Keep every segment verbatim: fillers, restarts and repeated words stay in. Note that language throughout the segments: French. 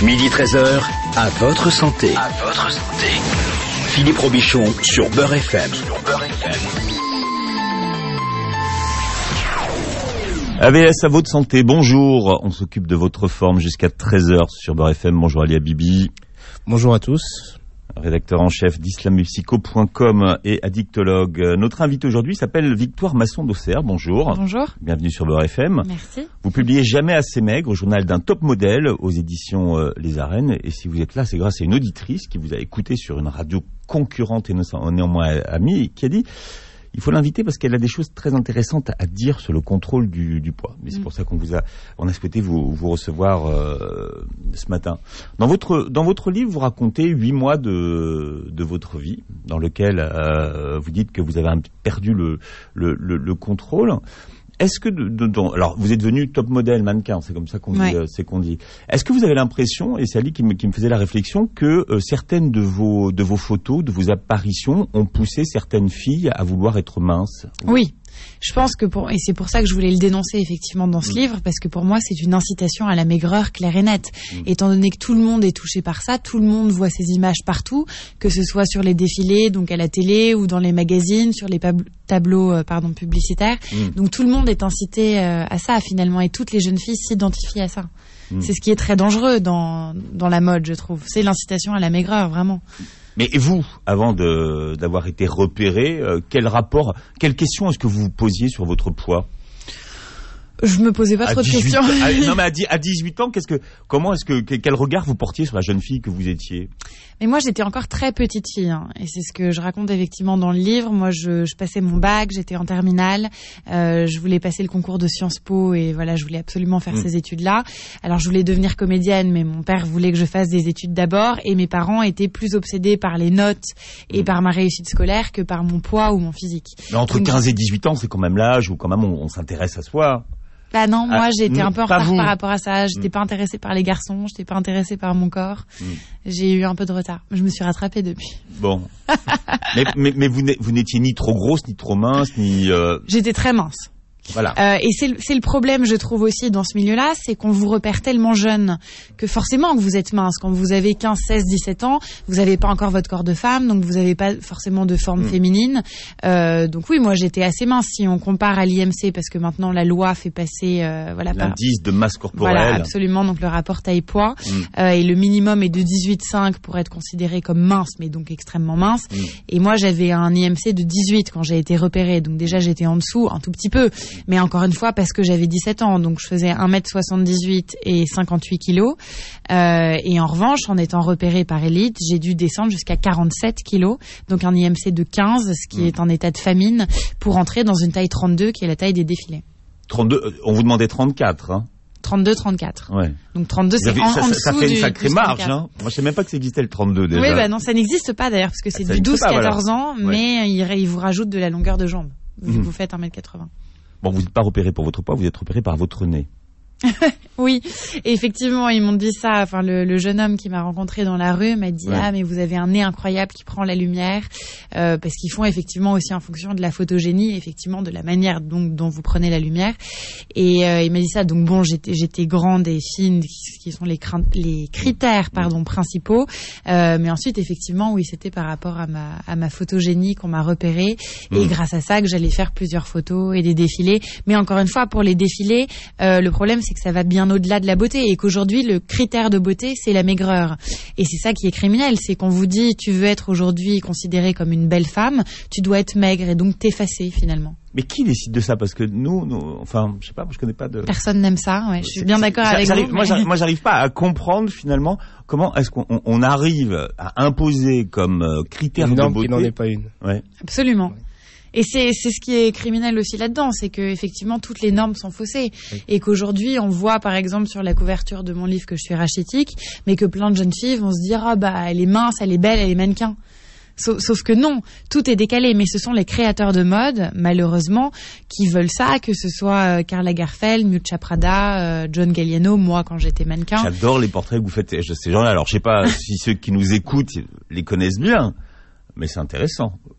Midi treize heures, à votre santé. À votre santé. Philippe Robichon sur Beurre F M. Sur Beurre F M. A V S à votre santé, bonjour. On s'occupe de votre forme jusqu'à treize heures sur Beurre F M. Bonjour Ali Habibi. Bonjour à tous. Rédacteur en chef d'islamupsycho point com et addictologue. Notre invité aujourd'hui s'appelle Victoire Masson-D'Auxerre. Bonjour. Bonjour. Bienvenue sur Beurre F M. Merci. Vous publiez Jamais assez maigre au journal d'un top modèle aux éditions euh, Les Arènes. Et si vous êtes là, c'est grâce à une auditrice qui vous a écouté sur une radio concurrente et néanmoins amie, qui a dit... Il faut l'inviter parce qu'elle a des choses très intéressantes à dire sur le contrôle du, du poids. Mais c'est pour ça qu'on vous a, on a souhaité vous, vous recevoir euh, ce matin. Dans votre, dans votre livre, vous racontez huit mois de, de votre vie, dans lequel euh, vous dites que vous avez perdu le, le, le, le contrôle. Est-ce que, de, de, de, alors vous êtes devenu top modèle mannequin, c'est comme ça qu'on ouais. dit, euh, c'est qu'on dit. Est-ce que vous avez l'impression, et c'est Ali qui me, qui me faisait la réflexion, que euh, certaines de vos, de vos photos, de vos apparitions, ont poussé certaines filles à vouloir être minces? Oui. Je pense que pour, et c'est pour ça que je voulais le dénoncer effectivement dans ce mmh. livre, parce que pour moi c'est une incitation à la maigreur claire et nette. Mmh. Étant donné que tout le monde est touché par ça, tout le monde voit ces images partout, que ce soit sur les défilés, donc à la télé ou dans les magazines, sur les pab- tableaux euh, pardon, publicitaires. Mmh. Donc tout le monde est incité euh, à ça finalement, et toutes les jeunes filles s'identifient à ça. Mmh. C'est ce qui est très dangereux dans, dans la mode, je trouve. C'est l'incitation à la maigreur, vraiment. Mais vous, avant de, d'avoir été repéré, euh, quel rapport, quelle question est-ce que vous vous posiez sur votre poids? Je me posais pas à trop de questions. À, non, mais à dix-huit ans, qu'est-ce que, comment est-ce que, quel regard vous portiez sur la jeune fille que vous étiez? Mais moi, j'étais encore très petite fille, hein, et c'est ce que je raconte effectivement dans le livre. Moi, je, je passais mon bac, j'étais en terminale, euh, je voulais passer le concours de Sciences Po, et voilà, je voulais absolument faire mmh. ces études-là. Alors, je voulais devenir comédienne, mais mon père voulait que je fasse des études d'abord, et mes parents étaient plus obsédés par les notes et mmh. par ma réussite scolaire que par mon poids ou mon physique. Mais entre Donc, quinze et dix-huit ans, c'est quand même l'âge où quand même on, on s'intéresse à soi. Bah non, moi ah, j'étais un peu en retard vous. par rapport à ça. J'étais mmh. pas intéressée par les garçons, j'étais pas intéressée par mon corps. Mmh. J'ai eu un peu de retard. Je me suis rattrapée depuis. Bon. mais mais, mais vous, vous n'étiez ni trop grosse, ni trop mince, ni... Euh... J'étais très mince. Voilà. Euh, et c'est, c'est le problème, je trouve aussi, dans ce milieu-là, c'est qu'on vous repère tellement jeune que forcément que vous êtes mince. Quand vous avez quinze, seize, dix-sept ans, vous n'avez pas encore votre corps de femme, donc vous n'avez pas forcément de forme mmh. féminine. Euh, donc oui, moi j'étais assez mince si on compare à l'I M C, parce que maintenant la loi fait passer... Euh, voilà, l'indice par... de masse corporelle. Voilà, absolument, donc le rapport taille-poids. Mmh. Euh, et le minimum est de dix-huit virgule cinq pour être considéré comme mince, mais donc extrêmement mince. Mmh. Et moi j'avais un I M C de dix-huit quand j'ai été repérée, donc déjà j'étais en dessous, un tout petit peu. Mais encore une fois, parce que j'avais dix-sept ans, donc je faisais un mètre soixante-dix-huit et cinquante-huit kilos. Euh, et en revanche, en étant repérée par Elite, j'ai dû descendre jusqu'à quarante-sept kilos, donc un I M C de quinze, ce qui mmh. est en état de famine, pour entrer dans une taille trente-deux, qui est la taille des défilés. trente-deux, on vous demandait trente-quatre, hein? trente-deux, trente-quatre. Ouais. Donc trente-deux, c'est avez, en, ça, en ça, dessous ça fait une du, sacrée du marge, hein. Moi, je sais même pas que ça existait le trente-deux déjà. Oui, bah non, ça n'existe pas d'ailleurs, parce que c'est ça du douze à quatorze voilà. ans, ouais. mais il, il vous rajoute de la longueur de jambe, vu mmh. que vous faites un mètre quatre-vingts. Bon, vous n'êtes pas repéré pour votre poids, vous êtes repéré par votre nez. Oui, et effectivement, ils m'ont dit ça. Enfin, le, le jeune homme qui m'a rencontré dans la rue m'a dit ouais. ah mais vous avez un nez incroyable qui prend la lumière, euh, parce qu'ils font effectivement aussi en fonction de la photogénie, effectivement de la manière donc dont vous prenez la lumière. Et euh, il m'a dit ça. Donc bon, j'étais j'étais grande et fine, qui, qui sont les crin- les critères pardon principaux. Euh, mais ensuite effectivement oui, c'était par rapport à ma à ma photogénie qu'on m'a repérée mmh. et grâce à ça que j'allais faire plusieurs photos et des défilés. Mais encore une fois, pour les défilés, euh, le problème c'est que ça va bien au-delà de la beauté et qu'aujourd'hui le critère de beauté c'est la maigreur, et c'est ça qui est criminel, c'est qu'on vous dit tu veux être aujourd'hui considérée comme une belle femme, tu dois être maigre et donc t'effacer finalement. Mais qui décide de ça? Parce que nous, nous enfin, je sais pas, moi je connais pas de... Personne n'aime ça, ouais, je suis bien d'accord avec vous. Mais... Moi, j'arrive, moi j'arrive pas à comprendre finalement comment est-ce qu'on on arrive à imposer comme critère une de norme beauté... qui n'en est pas une. Ouais. Absolument. Ouais. Et c'est, c'est ce qui est criminel aussi là-dedans, c'est que effectivement toutes les normes sont faussées, oui. et qu'aujourd'hui on voit par exemple sur la couverture de mon livre que je suis rachitique, mais que plein de jeunes filles vont se dire ah bah elle est mince, elle est belle, elle est mannequin. Sauf, sauf que non, tout est décalé, mais ce sont les créateurs de mode, malheureusement, qui veulent ça, que ce soit Karl Lagerfeld, Miuccia Prada, euh, John Galliano, moi quand j'étais mannequin. J'adore les portraits que vous faites de ces gens-là. Alors je sais pas si ceux qui nous écoutent les connaissent bien, mais c'est intéressant.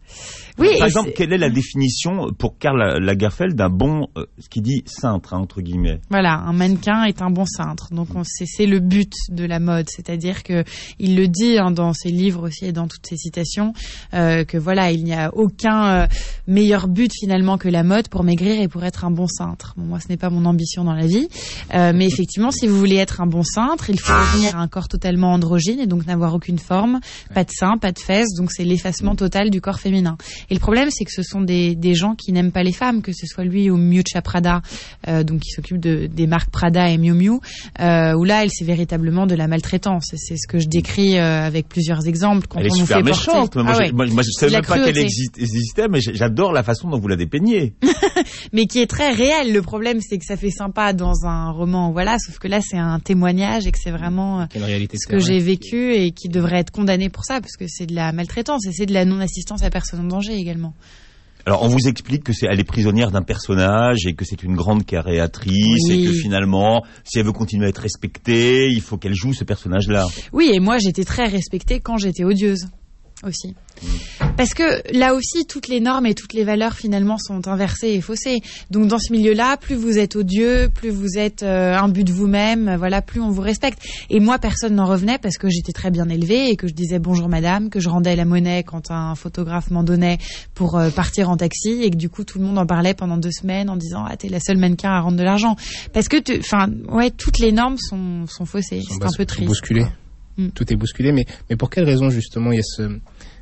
Oui, Par exemple, c'est... quelle est la définition pour Karl Lagerfeld d'un bon, euh, ce qu'il dit cintre, hein, entre guillemets? Voilà, un mannequin est un bon cintre. Donc on, c'est, c'est le but de la mode, c'est-à-dire que il le dit hein, dans ses livres aussi et dans toutes ses citations euh, que voilà, il n'y a aucun euh, meilleur but finalement que la mode pour maigrir et pour être un bon cintre. Bon, moi, ce n'est pas mon ambition dans la vie, euh, mais effectivement, si vous voulez être un bon cintre, il faut revenir à un corps totalement androgyne et donc n'avoir aucune forme, pas de seins, pas de fesses. Donc c'est l'effacement total du corps féminin. Et le problème, c'est que ce sont des, des gens qui n'aiment pas les femmes, que ce soit lui ou Miuccia Prada, euh, donc qui s'occupe de, des marques Prada et Miu Miu, euh, où là, elle c'est véritablement de la maltraitance. C'est ce que je décris euh, avec plusieurs exemples. Quand elle on est nous super fait méchante. porter... Moi, ah je, ouais. moi, moi, je savais même pas cruauté. qu'elle existait, mais j'adore la façon dont vous la dépeignez. Mais qui est très réel. Le problème, c'est que ça fait sympa dans un roman, voilà, sauf que là, c'est un témoignage et que c'est vraiment euh, ce que j'ai vécu et qui devrait être condamné pour ça, parce que c'est de la maltraitance et c'est de la non-assistance à personne en danger également. Alors, on vous explique que c'est, elle est prisonnière d'un personnage et que c'est une grande créatrice oui. et que finalement, si elle veut continuer à être respectée, il faut qu'elle joue ce personnage-là. Oui, et moi, j'étais très respectée quand j'étais odieuse aussi. Parce que là aussi, toutes les normes et toutes les valeurs finalement sont inversées et faussées. Donc dans ce milieu-là, plus vous êtes odieux, plus vous êtes euh, imbu de vous-même, voilà, plus on vous respecte. Et moi, personne n'en revenait parce que j'étais très bien élevée et que je disais bonjour madame, que je rendais la monnaie quand un photographe m'en donnait pour euh, partir en taxi et que du coup tout le monde en parlait pendant deux semaines en disant ah t'es la seule mannequin à rendre de l'argent. Parce que, enfin, ouais, toutes les normes sont sont faussées. C'est bas, un peu triste. Bousculé. Mm. Tout est bousculé, mais mais pour quelle raison justement il y a ce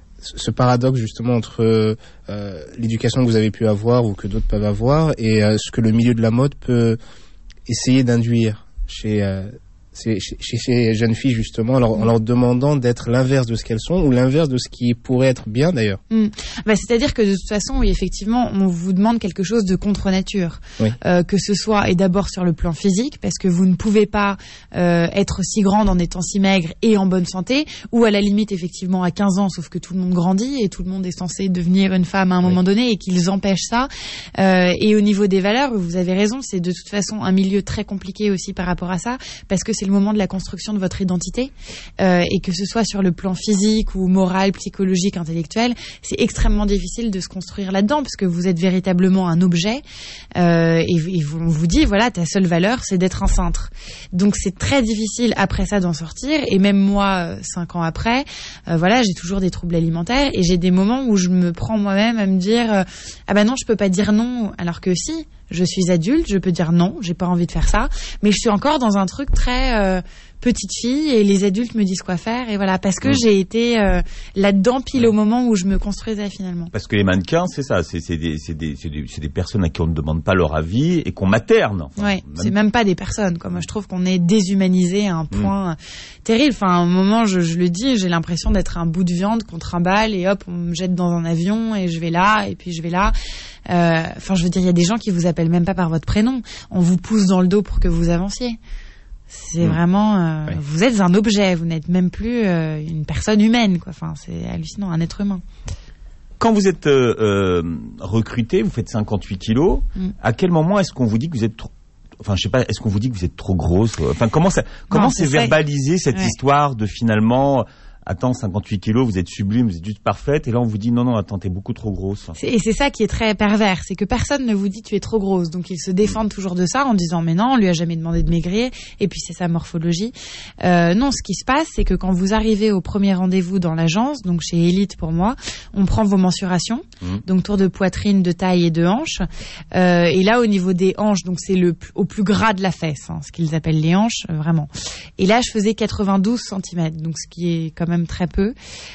ce paradoxe justement entre euh, l'éducation que vous avez pu avoir ou que d'autres peuvent avoir et euh, ce que le milieu de la mode peut essayer d'induire chez, euh, chez, chez, chez les jeunes filles justement, en leur, en leur demandant d'être l'inverse de ce qu'elles sont ou l'inverse de ce qui pourrait être bien d'ailleurs. Mmh. Bah, c'est-à-dire que de toute façon, oui, effectivement, on vous demande quelque chose de contre nature, oui. euh, que ce soit et d'abord sur le plan physique, parce que vous ne pouvez pas euh, être si grande en étant si maigre et en bonne santé, ou à la limite effectivement à quinze ans, sauf que tout le monde grandit et tout le monde est censé devenir une femme à un oui. moment donné et qu'ils empêchent ça. Euh, et au niveau des valeurs, vous avez raison, c'est de toute façon un milieu très compliqué aussi par rapport à ça, parce que c'est le moment de la construction de votre identité, euh, et que ce soit sur le plan physique ou moral, psychologique, intellectuel, c'est extrêmement difficile de se construire là-dedans, parce que vous êtes véritablement un objet, euh, et, et on vous dit, voilà, ta seule valeur, c'est d'être un cintre. Donc c'est très difficile après ça d'en sortir, et même moi, cinq ans après, euh, voilà, j'ai toujours des troubles alimentaires, et j'ai des moments où je me prends moi-même à me dire, euh, ah ben non, je peux pas dire non, alors que si, je suis adulte, je peux dire non, j'ai pas envie de faire ça, mais je suis encore dans un truc très euh, petite fille et les adultes me disent quoi faire et voilà, parce que mmh. j'ai été euh, là-dedans pile au moment où je me construisais finalement. Parce que les mannequins, c'est ça, c'est, c'est, des, c'est, des, c'est, des, c'est des personnes à qui on ne demande pas leur avis et qu'on materne. Enfin, ouais, même... c'est même pas des personnes, quoi. Moi je trouve qu'on est déshumanisé à un point mmh. terrible. Enfin, à un moment, je, je le dis, j'ai l'impression d'être un bout de viande qu'on trimballe et hop, on me jette dans un avion et je vais là et puis je vais là. Euh, enfin, je veux dire, il y a des gens qui vous appellent même pas par votre prénom. On vous pousse dans le dos pour que vous avanciez. C'est mmh. vraiment, euh, oui. vous êtes un objet. Vous n'êtes même plus euh, une personne humaine, quoi. Enfin, c'est hallucinant, un être humain. Quand vous êtes euh, euh, recruté, vous faites cinquante-huit kilos. Mmh. À quel moment est-ce qu'on vous dit que vous êtes trop... Enfin, je sais pas, est-ce qu'on vous dit que vous êtes trop grosse? Enfin, comment ça, comment non, c'est, c'est verbalisé cette ouais. histoire de finalement... Attends, cinquante-huit kilos, vous êtes sublime, vous êtes juste parfaite, et là on vous dit non, non, attends, t'es beaucoup trop grosse. C'est, et c'est ça qui est très pervers, c'est que personne ne vous dit tu es trop grosse, donc ils se défendent mmh. toujours de ça en disant mais non, on lui a jamais demandé de maigrir, et puis c'est sa morphologie. Euh, non, ce qui se passe, c'est que quand vous arrivez au premier rendez-vous dans l'agence, donc chez Elite pour moi, on prend vos mensurations, mmh. donc tour de poitrine, de taille et de hanche, euh, et là au niveau des hanches, donc c'est le au plus gras de la fesse, hein, ce qu'ils appellent les hanches, euh, vraiment. Et là je faisais quatre-vingt-douze centimètres, donc ce qui est quand même très peu.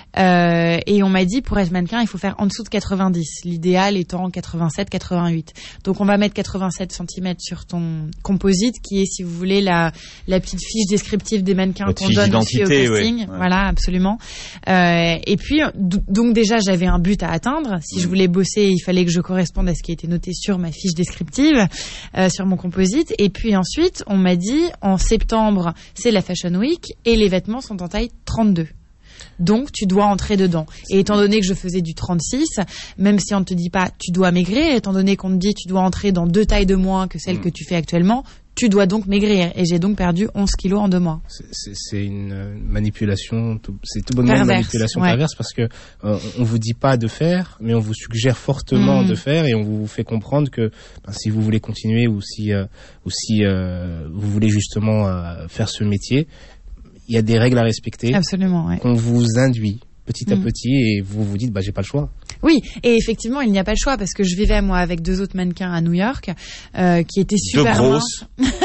Euh, et on m'a dit, pour être mannequin, il faut faire en dessous de quatre-vingt-dix. L'idéal étant quatre-vingt-sept, quatre-vingt-huit. Donc on va mettre quatre-vingt-sept centimètres sur ton composite, qui est, si vous voulez, la, la petite fiche descriptive des mannequins Votre qu'on donne aussi au casting. Ouais. Ouais. Voilà, absolument. Euh, et puis, d- donc déjà, j'avais un but à atteindre. Si mmh. je voulais bosser, il fallait que je corresponde à ce qui était noté sur ma fiche descriptive, euh, sur mon composite. Et puis ensuite, on m'a dit, en septembre, c'est la Fashion Week, et les vêtements sont en taille trente-deux. Donc, tu dois entrer dedans. Et étant donné que je faisais du trente-six, même si on ne te dit pas tu dois maigrir, étant donné qu'on te dit tu dois entrer dans deux tailles de moins que celles mmh. que tu fais actuellement, tu dois donc maigrir. Et j'ai donc perdu onze kilos en deux mois. C'est, c'est, c'est une manipulation, tout, c'est tout bonnement perverse, une manipulation ouais. perverse parce que euh, on vous dit pas de faire, mais on vous suggère fortement mmh. de faire et on vous fait comprendre que ben, si vous voulez continuer ou si, euh, ou si euh, vous voulez justement euh, faire ce métier, il y a des règles à respecter. Absolument, ouais. Qu'on vous induit petit à mmh. petit et vous vous dites bah j'ai pas le choix. Oui, et effectivement, il n'y a pas le choix parce que je vivais moi avec deux autres mannequins à New York euh, qui étaient super Deux grosses.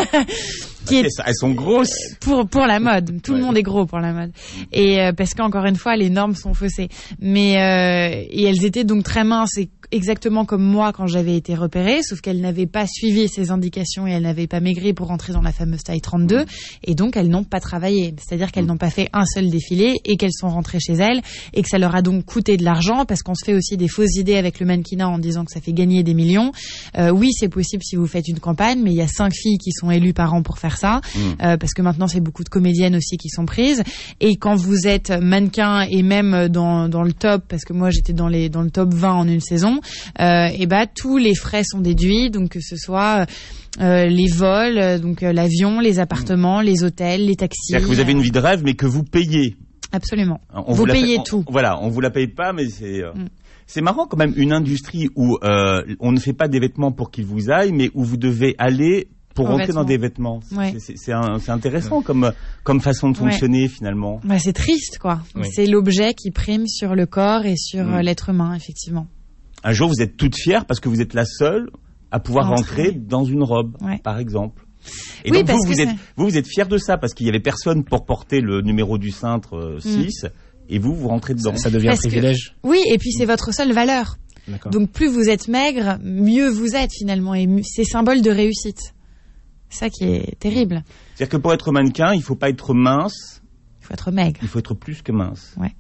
qui est... Elles sont grosses. Pour pour la mode, tout ouais. le monde est gros pour la mode. Et euh, parce qu'encore une fois, les normes sont faussées. Mais euh, et elles étaient donc très minces et exactement comme moi quand j'avais été repérée, sauf qu'elles n'avaient pas suivi ces indications et elles n'avaient pas maigri pour rentrer dans la fameuse taille trente-deux. Et donc elles n'ont pas travaillé, c'est-à-dire qu'elles n'ont pas fait un seul défilé et qu'elles sont rentrées chez elles et que ça leur a donc coûté de l'argent parce qu'on se fait aussi des fausses idées avec le mannequinat en disant que ça fait gagner des millions. Euh, oui, c'est possible si vous faites une campagne, mais il y a cinq filles qui sont élues par an pour faire ça, mmh. euh, parce que maintenant c'est beaucoup de comédiennes aussi qui sont prises. Et quand vous êtes mannequin et même dans dans le top, parce que moi j'étais dans les dans le top vingt en une saison, euh, et bah tous les frais sont déduits, donc que ce soit euh, les vols, donc euh, l'avion, les appartements, mmh. les hôtels, les taxis. C'est-à-dire que vous avez une vie de rêve, mais que vous payez. Absolument. On vous, vous payez paie, tout. On, voilà, on vous la paye pas, mais c'est. Euh... Mmh. C'est marrant quand même, une industrie où euh, on ne fait pas des vêtements pour qu'ils vous aillent, mais où vous devez aller pour en rentrer vêtements. Dans des vêtements. Ouais. C'est, c'est, un, c'est intéressant ouais. comme, comme façon de fonctionner ouais. finalement. Bah, c'est triste quoi. Oui. C'est l'objet qui prime sur le corps et sur mmh. l'être humain, effectivement. Un jour, vous êtes toute fière parce que vous êtes la seule à pouvoir rentrer, rentrer dans une robe, ouais. par exemple. Et oui, donc vous, vous êtes, vous, vous êtes fière de ça parce qu'il y avait personne pour porter le numéro du cintre euh, six. Mmh. Et vous, vous rentrez dedans. Ça, ça devient Parce un privilège. Que, oui, et puis c'est votre seule valeur. D'accord. Donc plus vous êtes maigre, mieux vous êtes finalement. Et c'est symbole de réussite. C'est ça qui est terrible. C'est-à-dire que pour être mannequin, il ne faut pas être mince. Il faut être maigre. Il faut être plus que mince. Ouais.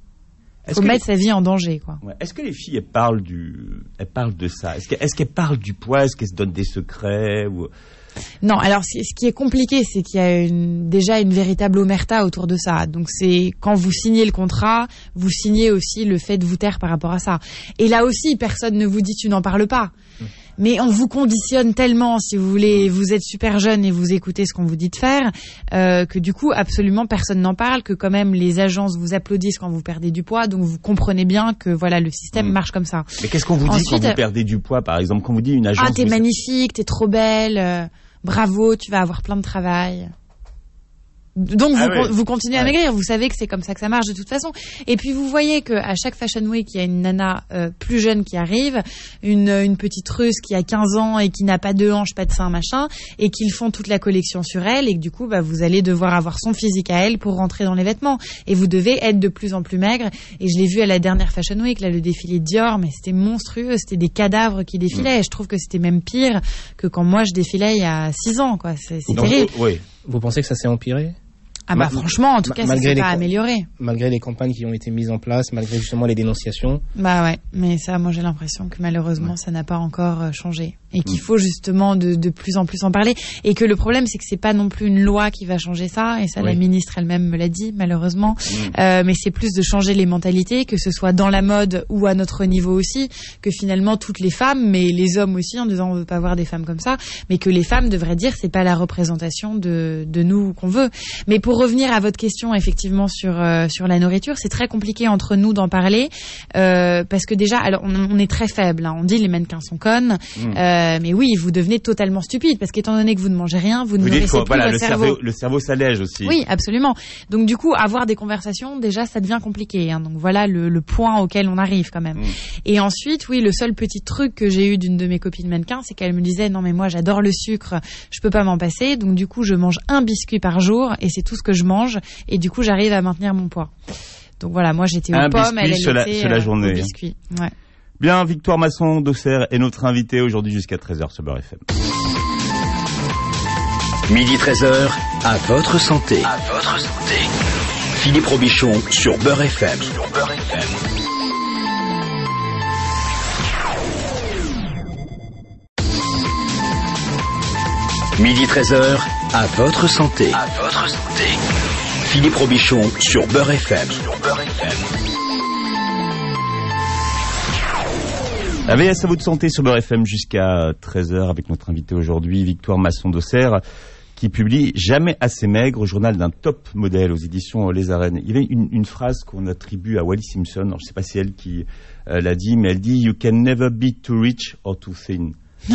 Il faut mettre les... sa vie en danger, quoi. Ouais. Est-ce que les filles, elles parlent du, elles parlent de ça? Est-ce, que... Est-ce qu'elles parlent du poids? Est-ce qu'elles se donnent des secrets ou... Non, alors ce qui est compliqué, c'est qu'il y a une, déjà une véritable omerta autour de ça. Donc c'est quand vous signez le contrat, vous signez aussi le fait de vous taire par rapport à ça. Et là aussi, personne ne vous dit tu n'en parles pas. Mmh. Mais on vous conditionne tellement, si vous voulez, vous êtes super jeune et vous écoutez ce qu'on vous dit de faire, euh, que du coup, absolument personne n'en parle, que quand même les agences vous applaudissent quand vous perdez du poids, donc vous comprenez bien que voilà, le système mmh. marche comme ça. Mais qu'est-ce qu'on vous dit Ensuite, quand vous perdez du poids, par exemple, quand vous dit une agence... Ah, t'es magnifique, t'es trop belle, euh, bravo, tu vas avoir plein de travail. Donc vous, ah oui. vous continuez à ouais. maigrir, vous savez que c'est comme ça que ça marche de toute façon. Et puis vous voyez que à chaque Fashion Week, il y a une nana euh, plus jeune qui arrive, une, une petite Russe qui a quinze ans et qui n'a pas de hanches, pas de seins, machin, et qu'ils font toute la collection sur elle, et que du coup, bah, vous allez devoir avoir son physique à elle pour rentrer dans les vêtements. Et vous devez être de plus en plus maigre. Et je l'ai vu à la dernière Fashion Week, là, le défilé Dior, mais c'était monstrueux, c'était des cadavres qui défilaient. Mmh. Et je trouve que c'était même pire que quand moi je défilais il y a six ans, quoi. C'est, c'est Donc, terrible. Oui. Vous pensez que ça s'est empiré? Ah bah Ma- franchement, en tout cas, ça s'est pas amélioré. Malgré les campagnes qui ont été mises en place, malgré justement les dénonciations. Bah ouais, mais ça, moi j'ai l'impression que malheureusement, ouais. ça n'a pas encore euh, changé. Et qu'il faut justement de, de plus en plus en parler. Et que le problème, c'est que c'est pas non plus une loi qui va changer ça. Et ça, oui. la ministre elle-même me l'a dit, malheureusement. Mmh. Euh, mais c'est plus de changer les mentalités, que ce soit dans la mode ou à notre niveau aussi, que finalement toutes les femmes, mais les hommes aussi, en disant on veut pas voir des femmes comme ça, mais que les femmes devraient dire c'est pas la représentation de, de nous qu'on veut. Mais pour revenir à votre question, effectivement, sur, euh, sur la nourriture, c'est très compliqué entre nous d'en parler, euh, parce que déjà, alors on, on est très faible. Hein. On dit les mannequins sont connes. Mmh. Euh, mais oui, vous devenez totalement stupide parce qu'étant donné que vous ne mangez rien, vous ne nourrissez plus voilà, votre le cerveau. cerveau. Le cerveau s'allège aussi. Oui, absolument. Donc du coup, avoir des conversations, déjà, ça devient compliqué. Hein. Donc voilà le, le point auquel on arrive quand même. Mmh. Et ensuite, oui, le seul petit truc que j'ai eu d'une de mes copines mannequins, c'est qu'elle me disait non mais moi j'adore le sucre, je peux pas m'en passer. Donc du coup, je mange un biscuit par jour et c'est tout ce que je mange. Et du coup, j'arrive à maintenir mon poids. Donc voilà, moi j'étais aux pommes, elle, elle sur la, était sur la journée. Au biscuit. Ouais. Bien, Victoire Masson-D'Auxerre est notre invité aujourd'hui jusqu'à treize heures sur Beurre F M. Midi treize heures, à votre santé. À votre santé. Philippe Robichon sur Beurre F M. Sur Beurre F M. Midi treize heures, à votre santé. À votre santé. Philippe Robichon sur Beurre F M. Sur Beurre F M. A V S à votre santé sur Beurre F M jusqu'à treize heures avec notre invité aujourd'hui, Victoire Masson-D'Auxerre, qui publie Jamais assez maigre au journal d'un top modèle aux éditions Les Arènes. Il y avait une, une phrase qu'on attribue à Wallis Simpson, alors je ne sais pas si c'est elle qui euh, l'a dit, mais elle dit « You can never be too rich or too thin ».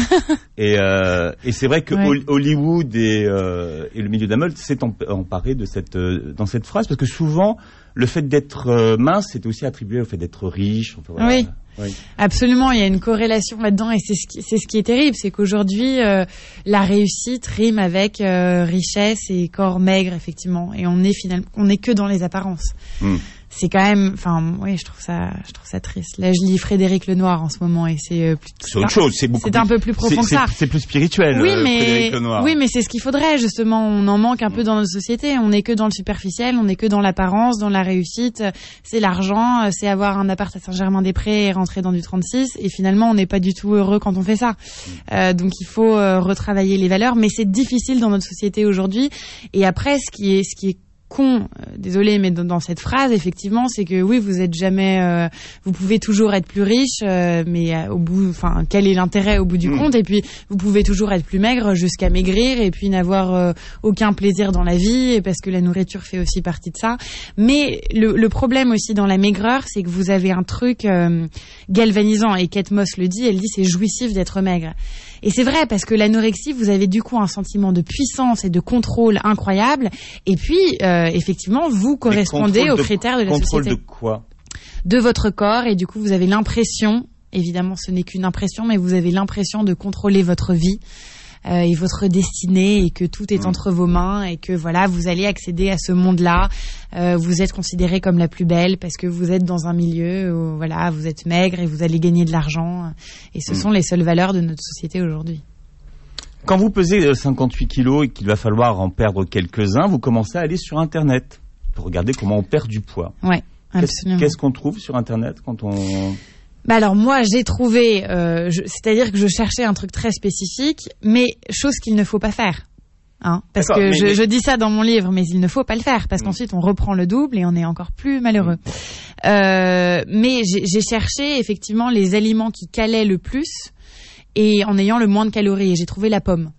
et, euh, et c'est vrai que ouais. Hollywood et, euh, et le milieu de la mode s'est emparé de cette, euh, dans cette phrase, parce que souvent, le fait d'être euh, mince, c'est aussi attribué au fait d'être riche. Enfin, voilà. Oui. Oui. Absolument, il y a une corrélation là-dedans et c'est ce qui, c'est ce qui est terrible, c'est qu'aujourd'hui euh, la réussite rime avec euh, richesse et corps maigre effectivement, et on est finalement, on est que dans les apparences. Mm. C'est quand même, enfin, oui, je trouve ça, je trouve ça triste. Là, je lis Frédéric Lenoir en ce moment et c'est euh, plus. C'est autre chose, c'est beaucoup. C'est un peu plus profond c'est, que ça. C'est, c'est plus spirituel. Oui, euh, mais Frédéric Lenoir. oui, mais c'est ce qu'il faudrait justement. On en manque un peu dans notre société. On n'est que dans le superficiel, on n'est que dans l'apparence, dans la réussite. C'est l'argent, c'est avoir un appart à Saint-Germain-des-Prés et rentrer dans du trente-six. Et finalement, on n'est pas du tout heureux quand on fait ça. Euh, donc, il faut euh, retravailler les valeurs, mais c'est difficile dans notre société aujourd'hui. Et après, ce qui est, ce qui est con, euh, désolé, mais dans, dans cette phrase, effectivement, c'est que oui, vous êtes jamais, euh, vous pouvez toujours être plus riche, euh, mais euh, au bout, enfin, quel est l'intérêt au bout du mmh. compte? Et puis, vous pouvez toujours être plus maigre jusqu'à maigrir et puis n'avoir euh, aucun plaisir dans la vie, et parce que la nourriture fait aussi partie de ça. Mais le, le problème aussi dans la maigreur, c'est que vous avez un truc euh, galvanisant, et Kate Moss le dit, elle dit c'est jouissif d'être maigre. Et c'est vrai, parce que l'anorexie, vous avez du coup un sentiment de puissance et de contrôle incroyable. Et puis, euh, effectivement, vous correspondez aux de, critères de la contrôle société. Contrôle de quoi? De votre corps. Et du coup, vous avez l'impression, évidemment, ce n'est qu'une impression, mais vous avez l'impression de contrôler votre vie euh, et votre destinée, et que tout est mmh. entre vos mains, et que voilà, vous allez accéder à ce monde-là. Euh, vous êtes considérée comme la plus belle parce que vous êtes dans un milieu où voilà, vous êtes maigre et vous allez gagner de l'argent. Et ce mmh. sont les seules valeurs de notre société aujourd'hui. Quand vous pesez cinquante-huit kilos et qu'il va falloir en perdre quelques-uns, vous commencez à aller sur Internet pour regarder comment on perd du poids. Ouais, absolument. Qu'est-ce, qu'est-ce qu'on trouve sur Internet quand on... Bah alors moi j'ai trouvé, euh, je, c'est-à-dire que je cherchais un truc très spécifique, mais chose qu'il ne faut pas faire. Hein, parce D'accord, que mais, je, mais... je dis ça dans mon livre, mais il ne faut pas le faire, parce mmh. qu'ensuite on reprend le double et on est encore plus malheureux. Mmh. Euh, mais j'ai, j'ai cherché effectivement les aliments qui calaient le plus et en ayant le moins de calories, et j'ai trouvé la pomme.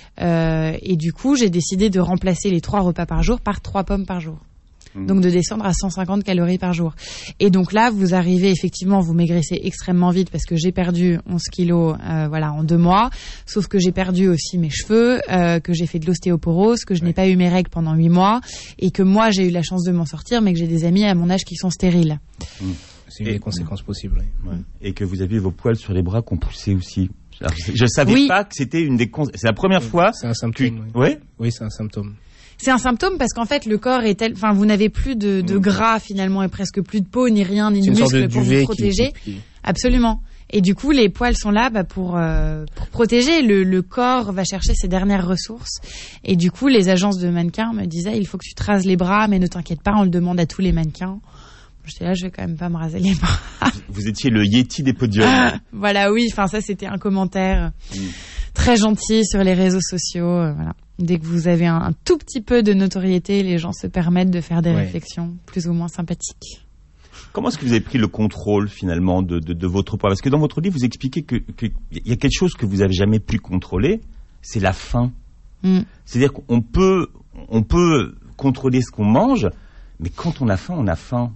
Euh, et du coup j'ai décidé de remplacer les trois repas par jour par trois pommes par jour. Donc de descendre à cent cinquante calories par jour. Et donc là, vous arrivez effectivement, vous maigrissez extrêmement vite, parce que j'ai perdu onze kilos euh, voilà, en deux mois. Sauf que j'ai perdu aussi mes cheveux, euh, que j'ai fait de l'ostéoporose, que je ouais. n'ai pas eu mes règles pendant huit mois, et que moi j'ai eu la chance de m'en sortir, mais que j'ai des amis à mon âge qui sont stériles. Mmh. C'est une et, des conséquences possibles. Oui. Ouais. Et que vous aviez vos poils sur les bras qu'on poussait aussi. Alors, je savais oui. pas que c'était une des cons... C'est la première oui. fois. C'est un symptôme. Que... Oui. Ouais oui, c'est un symptôme. C'est un symptôme parce qu'en fait le corps est tel, enfin vous n'avez plus de, de gras finalement, et presque plus de peau ni rien ni de muscles pour vous protéger. Qui, qui... Absolument. Et du coup les poils sont là bah, pour euh, pour protéger. Le, le corps va chercher ses dernières ressources. Et du coup les agences de mannequins me disaient il faut que tu te rases les bras, mais ne t'inquiète pas, on le demande à tous les mannequins. J'étais là, je vais quand même pas me raser les bras. Vous étiez le Yeti des podiums. Ah, voilà, oui. Enfin ça c'était un commentaire mmh. très gentil sur les réseaux sociaux. Euh, voilà. Dès que vous avez un, un tout petit peu de notoriété, les gens se permettent de faire des ouais. réflexions plus ou moins sympathiques. Comment est-ce que vous avez pris le contrôle finalement de, de, de votre poids? Parce que dans votre livre, vous expliquez qu'il que y a quelque chose que vous n'avez jamais pu contrôler, c'est la faim. Mm. C'est-à-dire qu'on peut, on peut contrôler ce qu'on mange, mais quand on a faim, on a faim.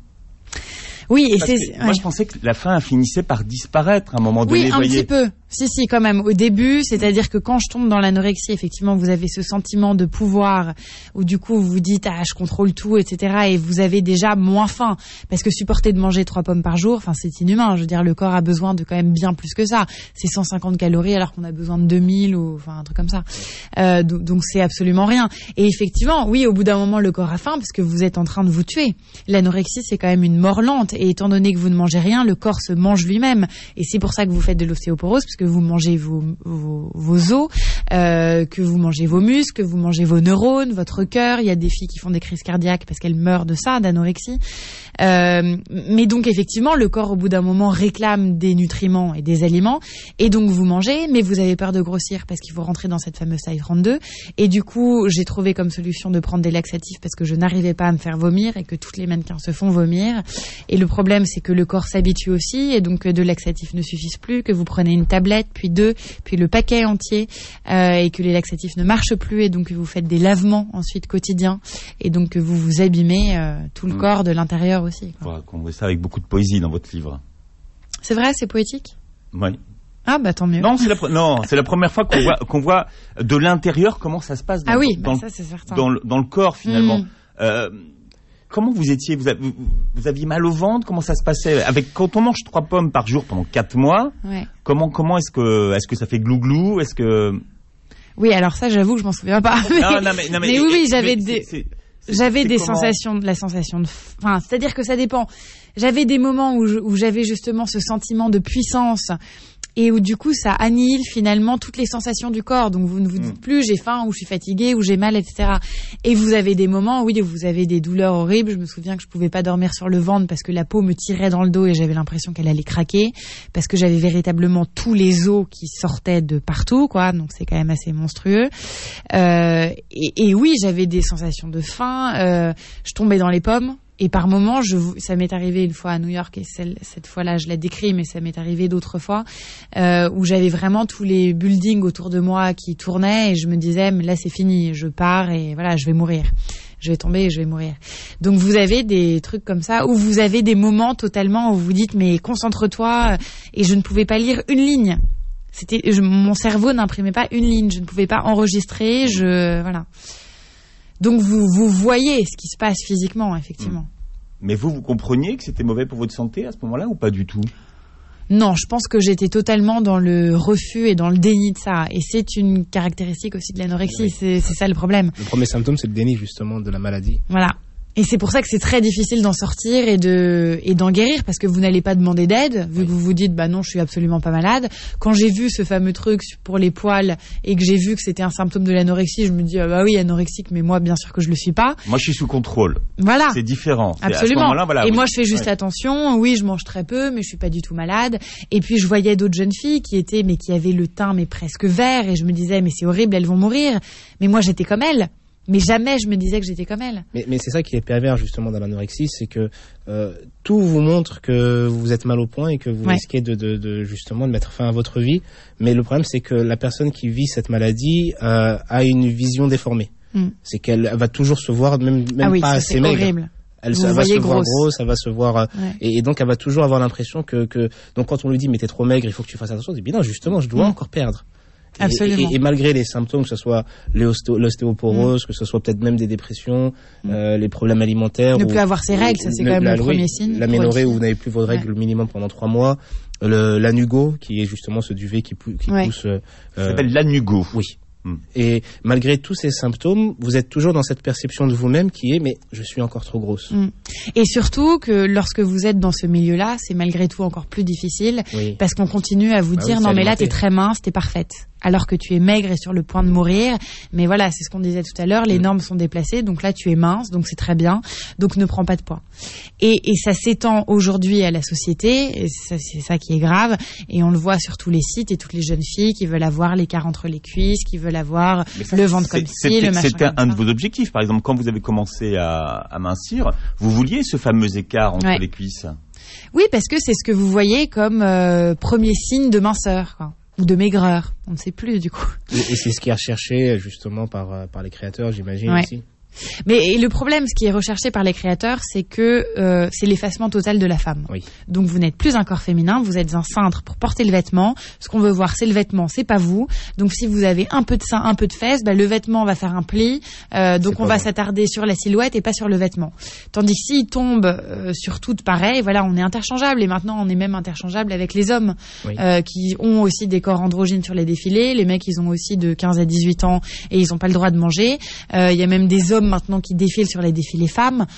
Oui, et Parce c'est. Moi, ouais. je pensais que la faim finissait par disparaître à un moment donné. Oui, un voyez. petit peu. Si, si, quand même. Au début, c'est-à-dire que quand je tombe dans l'anorexie, effectivement, vous avez ce sentiment de pouvoir, où du coup, vous vous dites, ah, je contrôle tout, et cetera. Et vous avez déjà moins faim. Parce que supporter de manger trois pommes par jour, enfin, c'est inhumain. Je veux dire, le corps a besoin de quand même bien plus que ça. C'est cent cinquante calories alors qu'on a besoin de deux mille ou, enfin, un truc comme ça. Euh, donc, donc, c'est absolument rien. Et effectivement, oui, au bout d'un moment, le corps a faim parce que vous êtes en train de vous tuer. L'anorexie, c'est quand même une mort lente. Et étant donné que vous ne mangez rien, le corps se mange lui-même. Et c'est pour ça que vous faites de l'ostéoporose, parce que vous mangez vos, vos, vos os, euh, que vous mangez vos muscles, que vous mangez vos neurones, votre cœur. Il y a des filles qui font des crises cardiaques parce qu'elles meurent de ça, d'anorexie. Euh, mais donc effectivement, le corps au bout d'un moment réclame des nutriments et des aliments, et donc vous mangez, mais vous avez peur de grossir parce qu'il faut rentrer dans cette fameuse taille trente-deux. Et du coup, j'ai trouvé comme solution de prendre des laxatifs parce que je n'arrivais pas à me faire vomir et que toutes les mannequins se font vomir. Et le problème, c'est que le corps s'habitue aussi, et donc de laxatifs ne suffisent plus, que vous prenez une tablette, puis deux, puis le paquet entier, euh, et que les laxatifs ne marchent plus, et donc que vous faites des lavements ensuite quotidiens, et donc que vous vous abîmez euh, tout le mmh. corps de l'intérieur aussi. Voilà, qu'on voit ça avec beaucoup de poésie dans votre livre. C'est vrai, c'est poétique ? Oui. Ah bah tant mieux. Non, c'est la, pre- non, c'est la première fois qu'on voit, qu'on voit de l'intérieur comment ça se passe dans, ah oui, dans, bah ça, c'est certain. dans, le, dans le corps finalement. Mmh. Euh, comment vous étiez vous, vous, vous aviez mal au ventre? Comment ça se passait avec quand on mange trois pommes par jour pendant quatre mois? Ouais. Comment comment est-ce que est-ce que ça fait glouglou? Est-ce que Oui, alors ça, j'avoue que je m'en souviens pas. Mais, non, non, mais, non, mais, mais oui, oui, j'avais mais des. C'est, c'est, c'est, J'avais c'est des comment... sensations, de la sensation de, enfin, c'est-à-dire que ça dépend. J'avais des moments où, je, où j'avais justement ce sentiment de puissance, et où du coup ça annihile finalement toutes les sensations du corps. Donc vous ne vous dites plus j'ai faim ou je suis fatiguée ou j'ai mal, et cetera. Et vous avez des moments, oui, où vous avez des douleurs horribles. Je me souviens que je pouvais pas dormir sur le ventre parce que la peau me tirait dans le dos et j'avais l'impression qu'elle allait craquer, parce que j'avais véritablement tous les os qui sortaient de partout, quoi. Donc c'est quand même assez monstrueux. Euh, et, et oui, j'avais des sensations de faim. Euh, je tombais dans les pommes. Et par moments, je, ça m'est arrivé une fois à New York, et celle, cette fois-là, je la décris, mais ça m'est arrivé d'autres fois, euh, où j'avais vraiment tous les buildings autour de moi qui tournaient, et je me disais, mais là, c'est fini, je pars, et voilà, je vais mourir. Je vais tomber et je vais mourir. Donc, vous avez des trucs comme ça, où vous avez des moments totalement où vous dites, mais concentre-toi, et je ne pouvais pas lire une ligne. C'était, je, mon cerveau n'imprimait pas une ligne, je ne pouvais pas enregistrer, je, voilà. Donc vous, vous voyez ce qui se passe physiquement, effectivement. Mais vous, vous compreniez que c'était mauvais pour votre santé à ce moment-là ou pas du tout ? Non, je pense que j'étais totalement dans le refus et dans le déni de ça. Et c'est une caractéristique aussi de l'anorexie, oui. c'est, c'est ça le problème. Le premier symptôme, c'est le déni justement de la maladie. Voilà. Et c'est pour ça que c'est très difficile d'en sortir et de et d'en guérir, parce que vous n'allez pas demander d'aide vu oui. que vous vous dites bah non, je suis absolument pas malade. Quand j'ai vu ce fameux truc pour les poils et que j'ai vu que c'était un symptôme de l'anorexie, je me dis ah bah oui, anorexique, mais moi bien sûr que je le suis pas. Moi je suis sous contrôle. Voilà. C'est différent. C'est absolument. Voilà, et oui. moi je fais juste ouais. attention. Oui, je mange très peu, mais je suis pas du tout malade. Et puis je voyais d'autres jeunes filles qui étaient mais qui avaient le teint mais presque vert, et je me disais mais c'est horrible, elles vont mourir. Mais moi j'étais comme elles. Mais jamais je me disais que j'étais comme elle. Mais, mais c'est ça qui est pervers justement dans l'anorexie, c'est que euh, tout vous montre que vous êtes mal au point et que vous ouais. risquez de, de, de justement de mettre fin à votre vie. Mais le problème, c'est que la personne qui vit cette maladie euh, a une vision déformée. Mm. C'est qu'elle va toujours se voir même, même ah oui, pas ça, assez c'est maigre. Horrible. Elle ça va se grosse. voir grosse, ça va se voir ouais. et, et donc elle va toujours avoir l'impression que, que donc quand on lui dit mais t'es trop maigre, il faut que tu fasses attention, elle dit non justement je dois mm. encore perdre. Absolument. Et, et, et malgré les symptômes, que ce soit l'ostéo, l'ostéoporose, mmh. que ce soit peut-être même des dépressions, mmh. euh, les problèmes alimentaires. Ne ou, plus avoir ses règles, ça c'est la, quand même la, le premier oui, signe. L'aménorrhée où vous n'avez plus vos règles ouais. minimum pendant trois mois. Le, l'anugo, qui est justement ce duvet qui, pou, qui ouais. pousse. Euh, ça s'appelle l'anugo. Oui. Mmh. Et malgré tous ces symptômes, vous êtes toujours dans cette perception de vous-même qui est mais je suis encore trop grosse. Mmh. Et surtout que lorsque vous êtes dans ce milieu-là, c'est malgré tout encore plus difficile oui. parce qu'on continue à vous bah dire oui, non mais là t'es très mince, t'es parfaite. Alors que tu es maigre et sur le point de mourir. Mais voilà, c'est ce qu'on disait tout à l'heure, les mmh. normes sont déplacées, donc là tu es mince, donc c'est très bien, donc ne prends pas de poids. Et, et ça s'étend aujourd'hui à la société, et ça, c'est ça qui est grave, et on le voit sur tous les sites, et toutes les jeunes filles qui veulent avoir l'écart entre les cuisses, qui veulent avoir ça, le ventre comme ci, le machin. C'était un comme de vos objectifs, par exemple, quand vous avez commencé à, à mincir, vous vouliez ce fameux écart entre ouais. les cuisses. Oui, parce que c'est ce que vous voyez comme euh, premier signe de minceur, quoi. Ou de maigreur, on ne sait plus du coup. Et, et c'est ce qui est recherché justement par, par les créateurs, j'imagine ouais. aussi. Mais le problème, ce qui est recherché par les créateurs, c'est que euh, c'est l'effacement total de la femme. Oui. Donc vous n'êtes plus un corps féminin, vous êtes un cintre pour porter le vêtement. Ce qu'on veut voir, c'est le vêtement, c'est pas vous. Donc si vous avez un peu de sein, un peu de fesses, bah, le vêtement va faire un pli. Euh, donc on va bon. s'attarder sur la silhouette et pas sur le vêtement. Tandis que s'il tombe euh, sur toutes pareil, voilà, on est interchangeable. Et maintenant, on est même interchangeable avec les hommes oui. euh, qui ont aussi des corps androgynes sur les défilés. Les mecs, ils ont aussi de quinze à dix-huit ans et ils n'ont pas le droit de manger. Il euh, y a même des hommes maintenant qui défilent sur les défilés femmes.